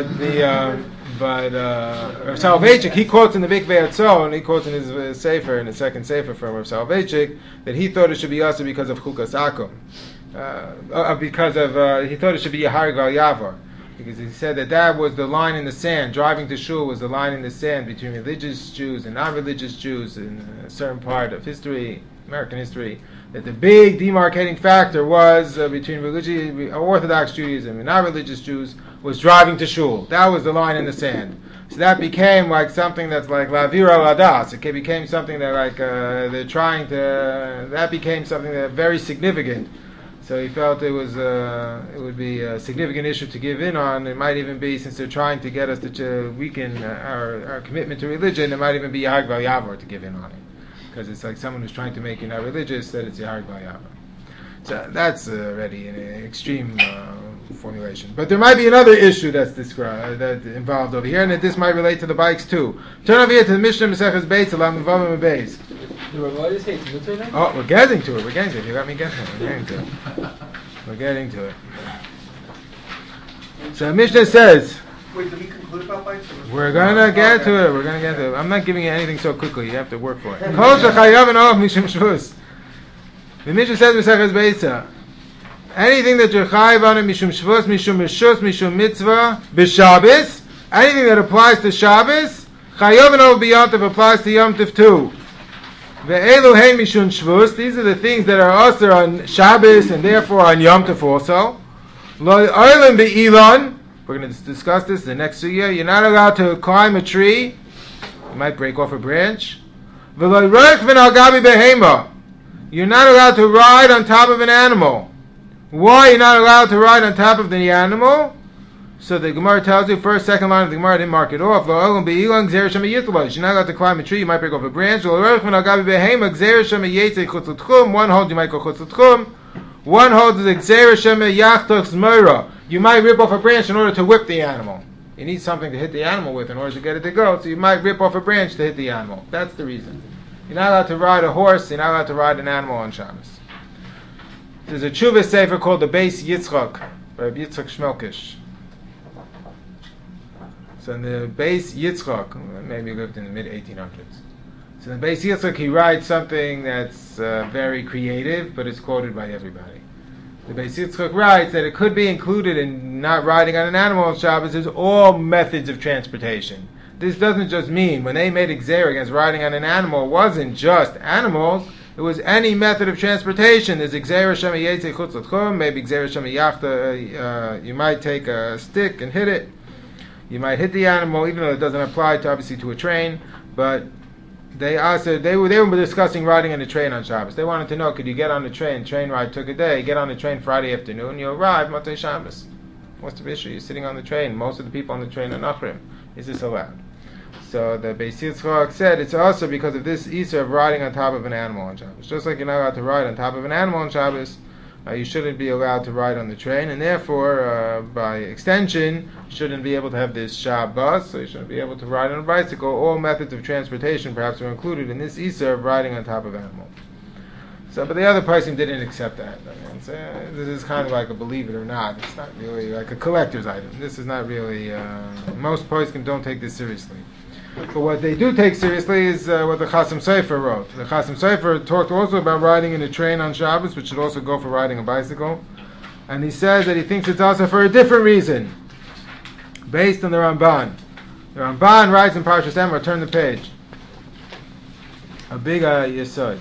Rav Soloveitchik, he quotes in the Mikveh Atzon, and he quotes in his sefer, in the second sefer from Rav Soloveitchik, that he thought it should be also because of Chukas Akum, he thought it should be Yahar Gal Yavar, because he said that was the line in the sand. Driving to shul was the line in the sand between religious Jews and non-religious Jews in a certain part of history, American history. That the big demarcating factor was between Orthodox Judaism and non-religious Jews was driving to shul. That was the line in the sand. So that became like something that's like Lavira Ladas. It became something that like they're trying to. That became something that very significant. So he felt it would be a significant issue to give in on. It might even be, since they're trying to get us to weaken our commitment to religion, it might even be Yahag Val Yavor to give in on it. Because it's like someone who's trying to make you not religious, that it's Yahar Bayava. So that's already an extreme formulation. But there might be another issue that's described, that involved over here, and that this might relate to the bikes too. Turn over here to the Mishnah Maseches Beis, Alam Mevavim Beis. Oh, we're getting to it. You got me getting it. We're getting to it. So Mishnah says. Wait, did we conclude about bikes? We're going to get to it. I'm not giving you anything so quickly. You have to work for it. The Mishnah says, Maseches Beitza, anything that you're chayiv on it, mishum shvus, mishum mishus, mishum mitzvah, b'Shabbos, anything that applies to Shabbos, chayiv and ov b'yontif applies to Yom Tov too. Ve'elu hein mishum shvus, these are the things that are usher on Shabbos and therefore on Yom Tov also. Lo oilim be'ilan, we're going to discuss this in the next sugya. You're not allowed to climb a tree. You might break off a branch. You're not allowed to ride on top of an animal. Why you're not allowed to ride on top of the animal? So the Gemara tells you, first, second line of the Gemara, I didn't mark it off. You're not allowed to climb a tree. You might break off a branch. One holds you might go chutz l'tchum. One holds the Gzeira Shema Yachtoch Zmeira. You might rip off a branch in order to whip the animal. You need something to hit the animal with in order to get it to go, so you might rip off a branch to hit the animal. That's the reason. You're not allowed to ride a horse, you're not allowed to ride an animal on Shabbos. There's a tshuva sefer called the Beis Yitzchak, by Yitzchak Shmelkish. So in the Beis Yitzchak, maybe he lived in the mid-1800s. So in the Beis Yitzchak, he writes something that's very creative, but it's quoted by everybody. The Beis Yitzchak writes that it could be included in not riding on an animal on Shabbos is all methods of transportation. This doesn't just mean when they made Gzeira against riding on an animal, it wasn't just animals, it was any method of transportation. There's Gzeira Shema Yetze Chutz L'Tchum, maybe Gzeira Shema Yachta, you might take a stick and hit it. You might hit the animal, even though it doesn't apply to, obviously to a train, but they were discussing riding on a train on Shabbos. They wanted to know, could you get on the train? Train ride took a day. Get on the train Friday afternoon, you arrive Motzei Shabbos. What's the issue? You're sitting on the train. Most of the people on the train are Nachrim. Is this allowed? So the Beis Yitzchak said it's also because of this Issa of riding on top of an animal on Shabbos. Just like you're not allowed to ride on top of an animal on Shabbos, you shouldn't be allowed to ride on the train, and therefore, by extension, you shouldn't be able to have this Shabbos, so you shouldn't be able to ride on a bicycle. All methods of transportation perhaps are included in this Issa of riding on top of animals. So, but the other person didn't accept that. I mean, this is kind of like a believe it or not. It's not really like a collector's item. This is not really, most poskim don't take this seriously. But what they do take seriously is what the Chasam Sofer wrote. The Chasam Sofer talked also about riding in a train on Shabbos, which should also go for riding a bicycle. And he says that he thinks it's also for a different reason, based on the Ramban. The Ramban writes in Parshas Emor, turn the page. A big yesod.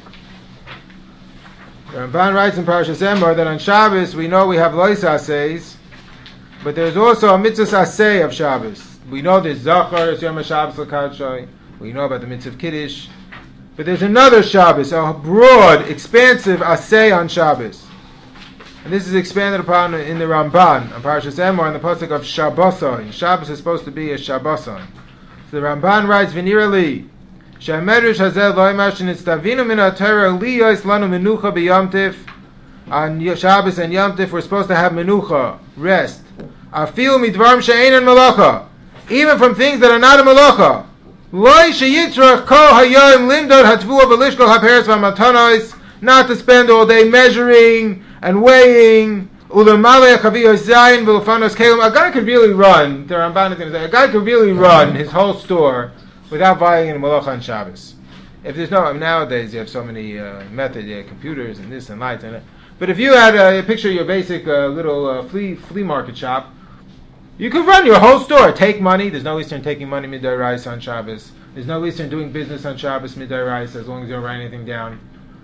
The Ramban writes in Parshas Emor that on Shabbos we know we have lois aseis, but there's also a mitzvah aseh of Shabbos. We know there's Zachar, it's Yom HaShabbos L'Kadshay. We know about the mitzvah of Kiddush. But there's another Shabbos, a broad, expansive Aseh on Shabbos. And this is expanded upon in the Ramban, on Parashas Emor, in the pasuk of Shabboson. Shabbos is supposed to be a Shabboson. So the Ramban writes, V'nira li, She'amerush hazeh lo imash nitztavinu min ha'Torah liyos lanu menucha b'Yom Tif. On Shabbos and Yom Tif, we're supposed to have menucha, rest. Afilu midvarim she'ein malacha. Even from things that are not a malacha. Loi sheyitrach kol hayom limdod hatvua v'lishkol haperes v'matanos. Not to spend all day measuring and weighing. Ulamale chaviyos zayin v'lufanos kelim. A guy could really run. The Ramban is going to say a guy could really run his whole store without violating a malacha on Shabbos. If there's no, nowadays you have so many methods, you have computers and this and lights and that. But if you had a picture of your basic little flea market shop, you could run your whole store. Take money. There's no Eastern taking money midday rice on Shabbos. There's no Eastern doing business on Shabbos midday rice as long as you don't write anything down.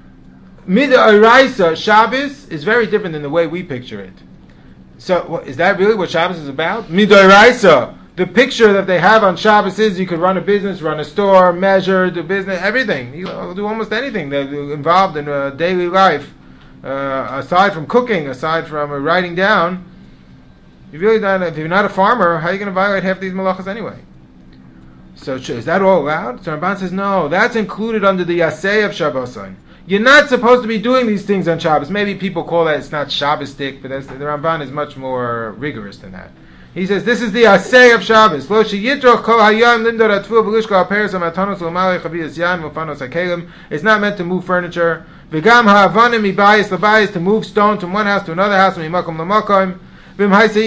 Midday rice Shabbos is very different than the way we picture it. So is that really what Shabbos is about? Midday rice. The picture that they have on Shabbos is you could run a business, run a store, measure, do business, everything. You do almost anything that's involved in daily life, aside from cooking, aside from writing down. You really don't, if you're not a farmer, how are you going to violate half these malachas anyway? So is that all allowed? So Ramban says no, that's included under the Yaseh of Shabboson. You're not supposed to be doing these things on Shabbos. Maybe people call that, it's not Shabbosdik, but the Ramban is much more rigorous than that. He says this is the Yaseh of Shabbos. Lo sheyitroch kol hayom limdod hatvua v'lishkol haperes v'matanos u'malei chaviyos yain v'fanos hakelim. It's not meant to move furniture. V'gam ha'avanim mibayis l'bayis, to move stone from one house to another house, mimakom l'makom. And if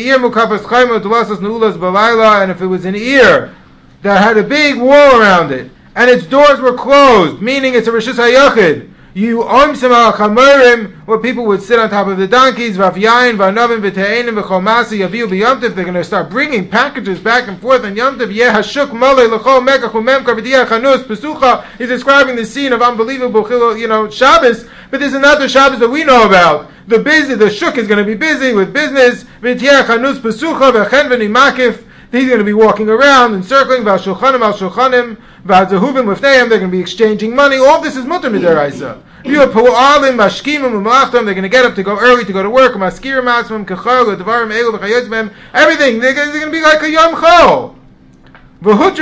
it was an ear that had a big wall around it, and its doors were closed, meaning it's a Rishus HaYachid, you omsim al chamerim, where people would sit on top of the donkeys, v'afyayin, v'anavim, v'te'enim, v'chomasi, yaviu b'Yom Tov, they're going to start bringing packages back and forth on Yom Tov, yeh hashuk malei l'chol mekach u'memkar v'diyah chanus pesucha. He's describing the scene of unbelievable, Shabbos, but there's another Shabbos that we know about. The shuk is going to be busy with business. He's going to be walking around and circling. They're going to be exchanging money. All this is mutar midaraisa. They're going to get up to go early to go to work. Everything. They're going to be like a yom chol. What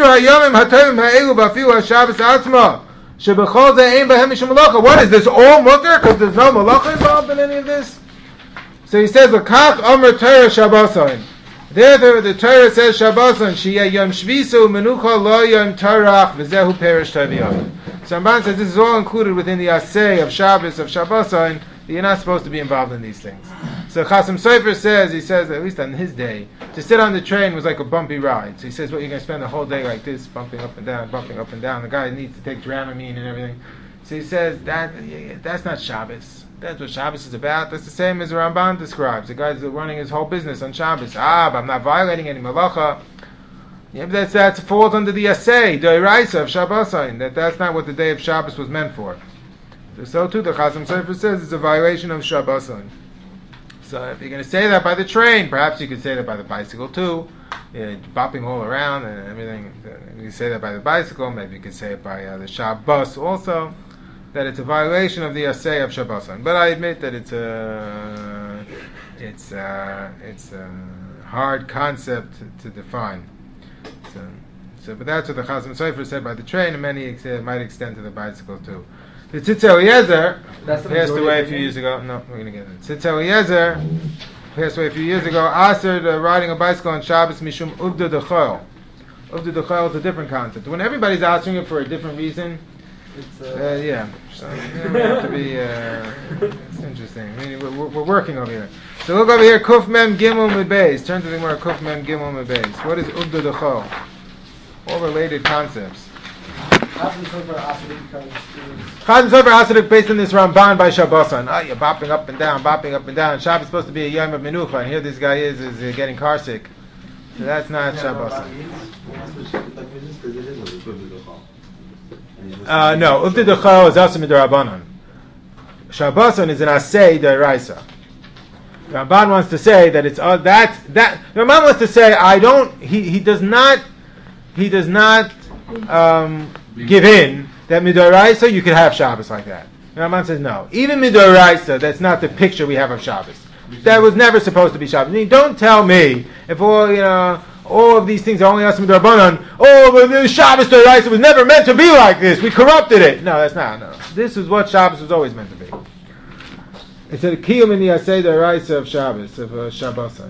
is this, all mutter? Because there's no malacha involved in any of this? So he says, L'kach omer Torah Shabboson. Therefore, the Torah says Shabboson, Shiyeh yom shvisu menucha lo yom tarach v'zehu perish taviyah. So Ramban says this is all included within the Aseh of Shabbos, of Shabboson, that you're not supposed to be involved in these things. So Chasam Sofer says, at least on his day, to sit on the train was like a bumpy ride. So he says, you're going to spend the whole day like this, bumping up and down, bumping up and down. The guy needs to take Dramamine and everything. So he says, that's not Shabbos. That's what Shabbos is about. That's the same as Ramban describes. The guy's running his whole business on Shabbos. But I'm not violating any malacha. Yeah, but that falls under the Asay, the Eraisa of Shabbosayin. That's not what the day of Shabbos was meant for. So too, the Chasam Sofer says it's a violation of Shabbosayin. So if you're going to say that by the train, perhaps you could say that by the bicycle too. Bopping all around and everything. You can say that by the bicycle. Maybe you could say it by the Shabbos also. That it's a violation of the Asay of Shabbosayin. But I admit that it's a hard concept to define. But that's what the Chasam Sofer said by the train, and many might extend to the bicycle too. The Tzitz Eliezer passed away a few years ago. No, we're going to get it. Tzitz Eliezer passed away a few years ago. Aser riding a bicycle on Shabbos mishum uvda dechol. Uvda dechol is a different concept. When everybody's answering it for a different reason, yeah. So we have to be. It's interesting. I mean, we're working over here. So look over here. Kuf mem gimel mebeis. Turn to the Gemara. Kuf mem gimel mebeis. What is uvda dechol? All related concepts. Chasam Sofer Hasidic based on this Ramban by Shabbosayin. You're bopping up and down. Shabbos is supposed to be a Yom of Menucha, and here this guy is getting car sick. So that's not Shabbosayin. No, Uvda Dechol is also Midrabanan. Shabbosayin is an Asay D'Oraisa. Ramban wants to say that it's that. Ramban wants to say he does not give in that Midoraisa you could have Shabbos like that. Ramban says no. Even Midoraisa, that's not the picture we have of Shabbos. That was never supposed to be Shabbos. I mean, don't tell me if all of these things are only us Midrabanan. But the Shabbos Doraisa was never meant to be like this. We corrupted it. No, that's not. No, this is what Shabbos was always meant to be. It's a kiyum in the Asay Doraisa of Shabbos of Shabbosayin.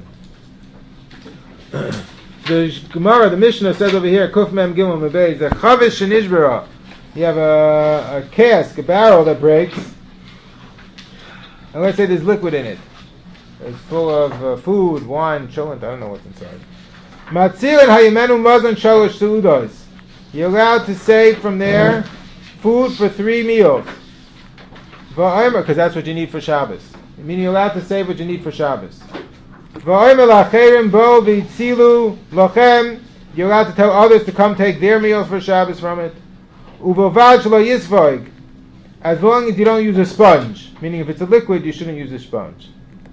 The Gemara, the Mishnah says over here, Kuf Mem Gimel Mebei, the Chavish Shenishbera. You have a cask, a barrel that breaks, and let's say there's liquid in it. It's full of food, wine, cholent, I don't know what's inside. Matzilin Hayimenu Mazon Shalosh Seudos. You're allowed to save from there food for 3 meals. Because that's what you need for Shabbos. Meaning you're allowed to save what you need for Shabbos. You're allowed to tell others to come take their meals for Shabbos from it. As long as you don't use a sponge. Meaning if it's a liquid, you shouldn't use a sponge.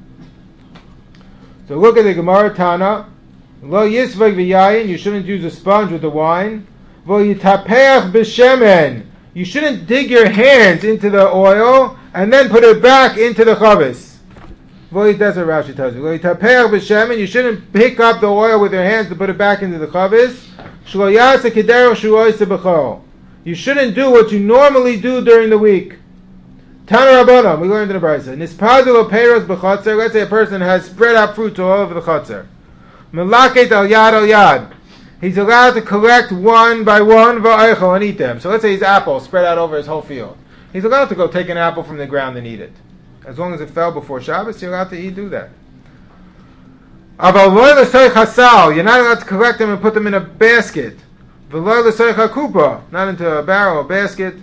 So look at the Gemara Tana. Lo yisvog v'yayin, you shouldn't use a sponge with the wine. Vo yitapeach b'shemen, you shouldn't dig your hands into the oil and then put it back into the chavis. That's what Rashi tells you. Lo yitapeach b'shemen, you shouldn't pick up the oil with your hands to put it back into the chavis. Shlo yasa kedero shuoisa b'chol, you shouldn't do what you normally do during the week. Tana Rabbanan, we learned in the Brisa. Nispazil peiros b'chotzer, let's say a person has spread out fruits all over the chotzer. Melaket al yad. He's allowed to collect one by one va'eichel and eat them. So let's say his apples spread out over his whole field. He's allowed to go take an apple from the ground and eat it. As long as it fell before Shabbos, you're allowed to do that. You're not allowed to collect them and put them in a basket. Not into a barrel or basket.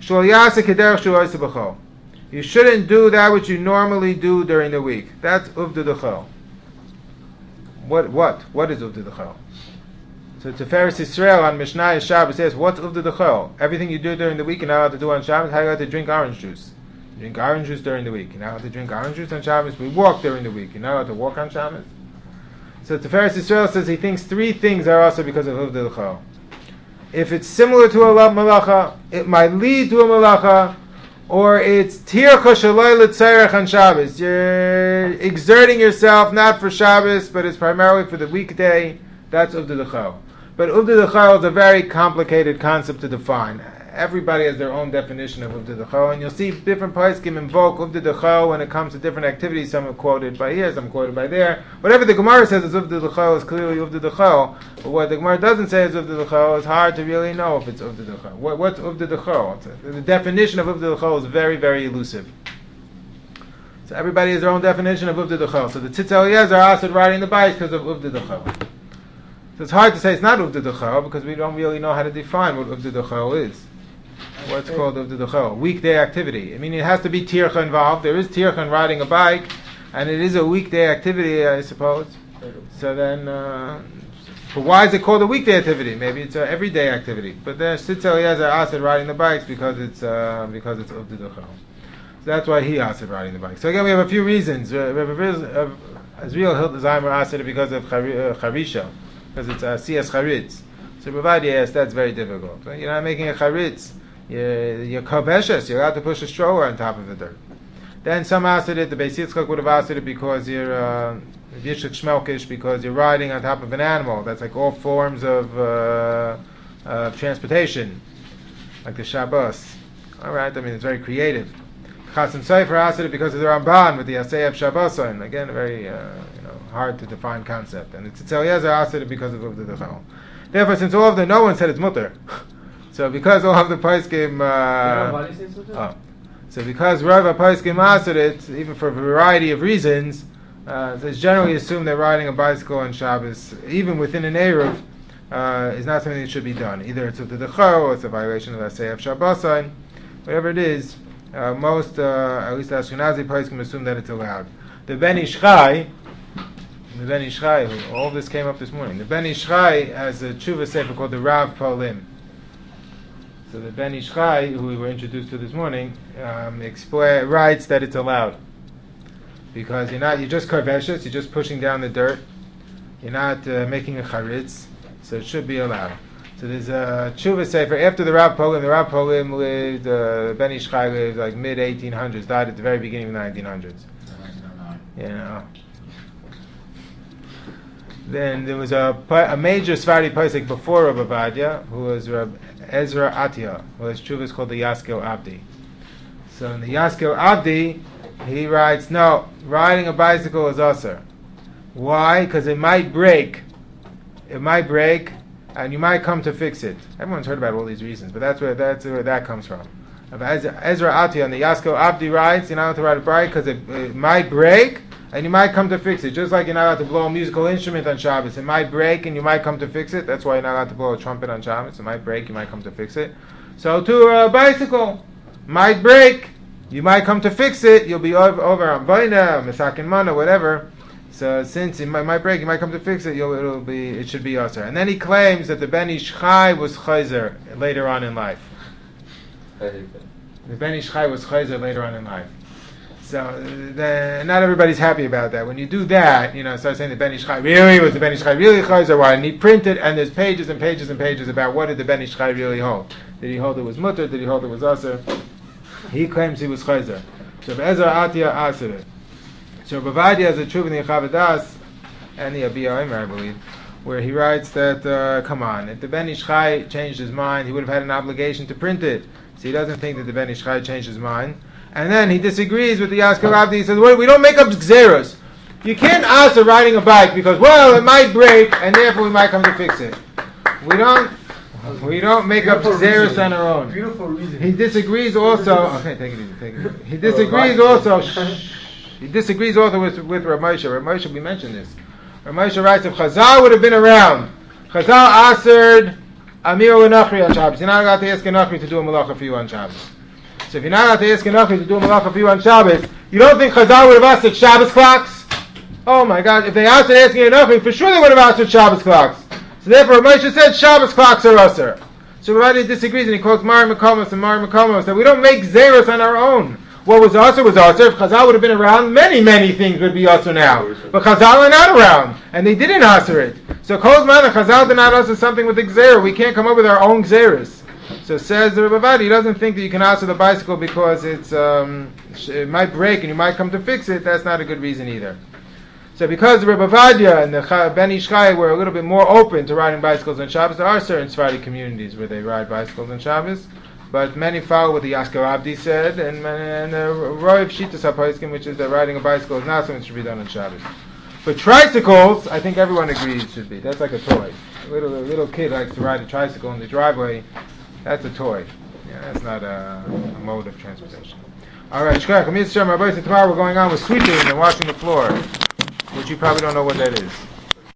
You shouldn't do that which you normally do during the week. That's uvda dechol. What is uvda dechol? So Tiferes Yisrael on Mishnah Shabbos says, what's uvda dechol? Everything you do during the week you're not allowed to do on Shabbos. How are you allowed to drink orange juice? You drink orange juice during the week. You're not allowed to drink orange juice on Shabbos. We walk during the week. You're not allowed to walk on Shabbos. So Tiferes Yisrael says he thinks 3 things are also because of uvda dechol. If it's similar to a malacha, it might lead to a malacha, or it's tircha shaloi l'tzarech on Shabbos. You're exerting yourself not for Shabbos, but it's primarily for the weekday. That's uvda dechol. But uvda dechol is a very complicated concept to define. Everybody has their own definition of uvda dechol, and you'll see different poskim invoke uvda dechol when it comes to different activities. Some are quoted by here, some are quoted by there. Whatever the Gemara says is uvda dechol is clearly uvda dechol. But what the Gemara doesn't say is uvda dechol, it's hard to really know if it's uvda dechol. What's uvda dechol? The definition of uvda dechol is very, very elusive. So everybody has their own definition of uvda dechol. So the Tzitz Eliezer are also riding the bike because of uvda dechol. So it's hard to say it's not uvda dechol because we don't really know how to define what uvda dechol is. what's called a weekday activity. I mean, it has to be tircha involved. There is tircha in riding a bike, and it is a weekday activity, I suppose. So then, but why is it called a weekday activity? Maybe it's an everyday activity. But then Sitz Eliezer asked riding the bikes because it's Uvdu Duchel. So that's why he asked riding the bike. So again, we have a few reasons. Azriel Hilderzheimer asked it because of Charisha, because it's CS Charitz. So Bavadia asked, that's very difficult. You're not making a Charitz. You're Kobeshes. You're allowed to push a stroller on top of the dirt. Then some asked it, the Beis Yitzchak would have asked it because you're Yishuk Shmelkish, because you're riding on top of an animal. That's like all forms of transportation, like the Shabbos. All right, I mean, it's very creative. Chasim Sofer asked it because of the Ramban with the Asay of Shabboson. Again, a very hard to define concept. And the Tzitz Eliezer asked it because of the Dechel. Therefore, since all of the, no one said it's mutter. So because all of the Paiskim, so because Rav Paiskim asked it, even for a variety of reasons, it's generally assumed that riding a bicycle on Shabbos, even within an Eruv, is not something that should be done. Either it's with the Dechel, or it's a violation of the Asay of Shabboson. Whatever it is, most, at least the Ashkenazi Paiskim assume that it's allowed. The Ben Ish Chai, all this came up this morning. The Ben Ish Chai has a tshuva sefer called the Rav Polim. So the Ben Ish Chai, who we were introduced to this morning, writes that it's allowed. Because you're just karveshes, you're just pushing down the dirt. You're not making a charitz, so it should be allowed. So there's a tshuva sefer after the Rav Polim lived, Ben Ish Chai lived like mid-1800s, died at the very beginning of the 1900s. You know. Then there was a major Sephardi posek before Rabbi Ovadia, who was Rabbi Ezra Atiyah, who his tshuva is called the Yaskel Abdi. So in the Yaskel Abdi, he writes, no, riding a bicycle is usher. Why? Because it might break. It might break, and you might come to fix it. Everyone's heard about all these reasons, but that's where that comes from. Ezra Atiyah in the Yaskel Abdi writes, you're not allowed to ride a bike because it might break, and you might come to fix it. Just like you're not allowed to blow a musical instrument on Shabbos. It might break and you might come to fix it. That's why you're not allowed to blow a trumpet on Shabbos. It might break, you might come to fix it. So too, a bicycle might break, you might come to fix it. You'll be over on Baina, Mesakin Mana, whatever. So since it might break, you might come to fix it. It should be Aser. And then he claims that the Ben Ish Chai was Chayzer later on in life. The Ben Ish Chai was Chayzer later on in life. So not everybody's happy about that. When you do that, start saying the Ben Ish Chai really was the Ben Ish Chai really Chayzer. Why? And he printed, and there's pages and pages and pages about what did the Ben Ish Chai really hold. Did he hold it was mutter? Did he hold it was aser? He claims he was Chayzer. So Ezra Atiyah aser it. So Bavadia has a tshuva in the Chavadas and the Abiyah Omer, I believe, where he writes that, come on, if the Ben Ish Chai changed his mind, he would have had an obligation to print it. So he doesn't think that the Ben Ish Chai changed his mind. And then he disagrees with the Yaskel Abdi. He says, well, we don't make up xeros. You can't ask a riding a bike because, well, it might break and therefore we might come to fix it. We don't make up xeros on our own. Beautiful reason. He disagrees also. Okay, take it easy. He disagrees also. He disagrees also with Rav Moshe. Rav Moshe, we mentioned this. Rav Moshe writes, if Chazal would have been around, Chazal asered Amir Nachri on Shabbos. You're not allowed to ask a Nachri to do a malacha for you on Shabbos. So if you're not allowed to ask a Nachri to do a malacha for you on Shabbos, you don't think Chazal would have asked at Shabbos clocks? Oh my God, if they asked at asking a Nachri, for sure they would have asked at Shabbos clocks. So therefore, Moshe said Shabbos clocks are usher. So Rav disagrees and he quotes Mari Mekomos and Mari Mekomos that we don't make zeros on our own. What was usher was usher. If Chazal would have been around, many things would be usher now. But Chazal are not around, and they didn't usher it. So Kol Zman Chazal did not usher something with the gzera. We can't come up with our own gzeras. So says the Rebbe he doesn't think that you can usher the bicycle because it might break and you might come to fix it. That's not a good reason either. So because the Rebbe Ovadia and the Ben Ish Chai were a little bit more open to riding bicycles on Shabbos, there are certain Sephardi communities where they ride bicycles on Shabbos, but many follow what the Yaskel Abdi said, and the Roiv Shitas HaPoskim, which is that riding a bicycle is not something that should be done on Shabbos. But tricycles, I think everyone agrees should be. That's like a toy. A little kid likes to ride a tricycle in the driveway. That's a toy. Yeah, that's not a mode of transportation. All right, tomorrow we're going on with sweeping and washing the floor, which you probably don't know what that is.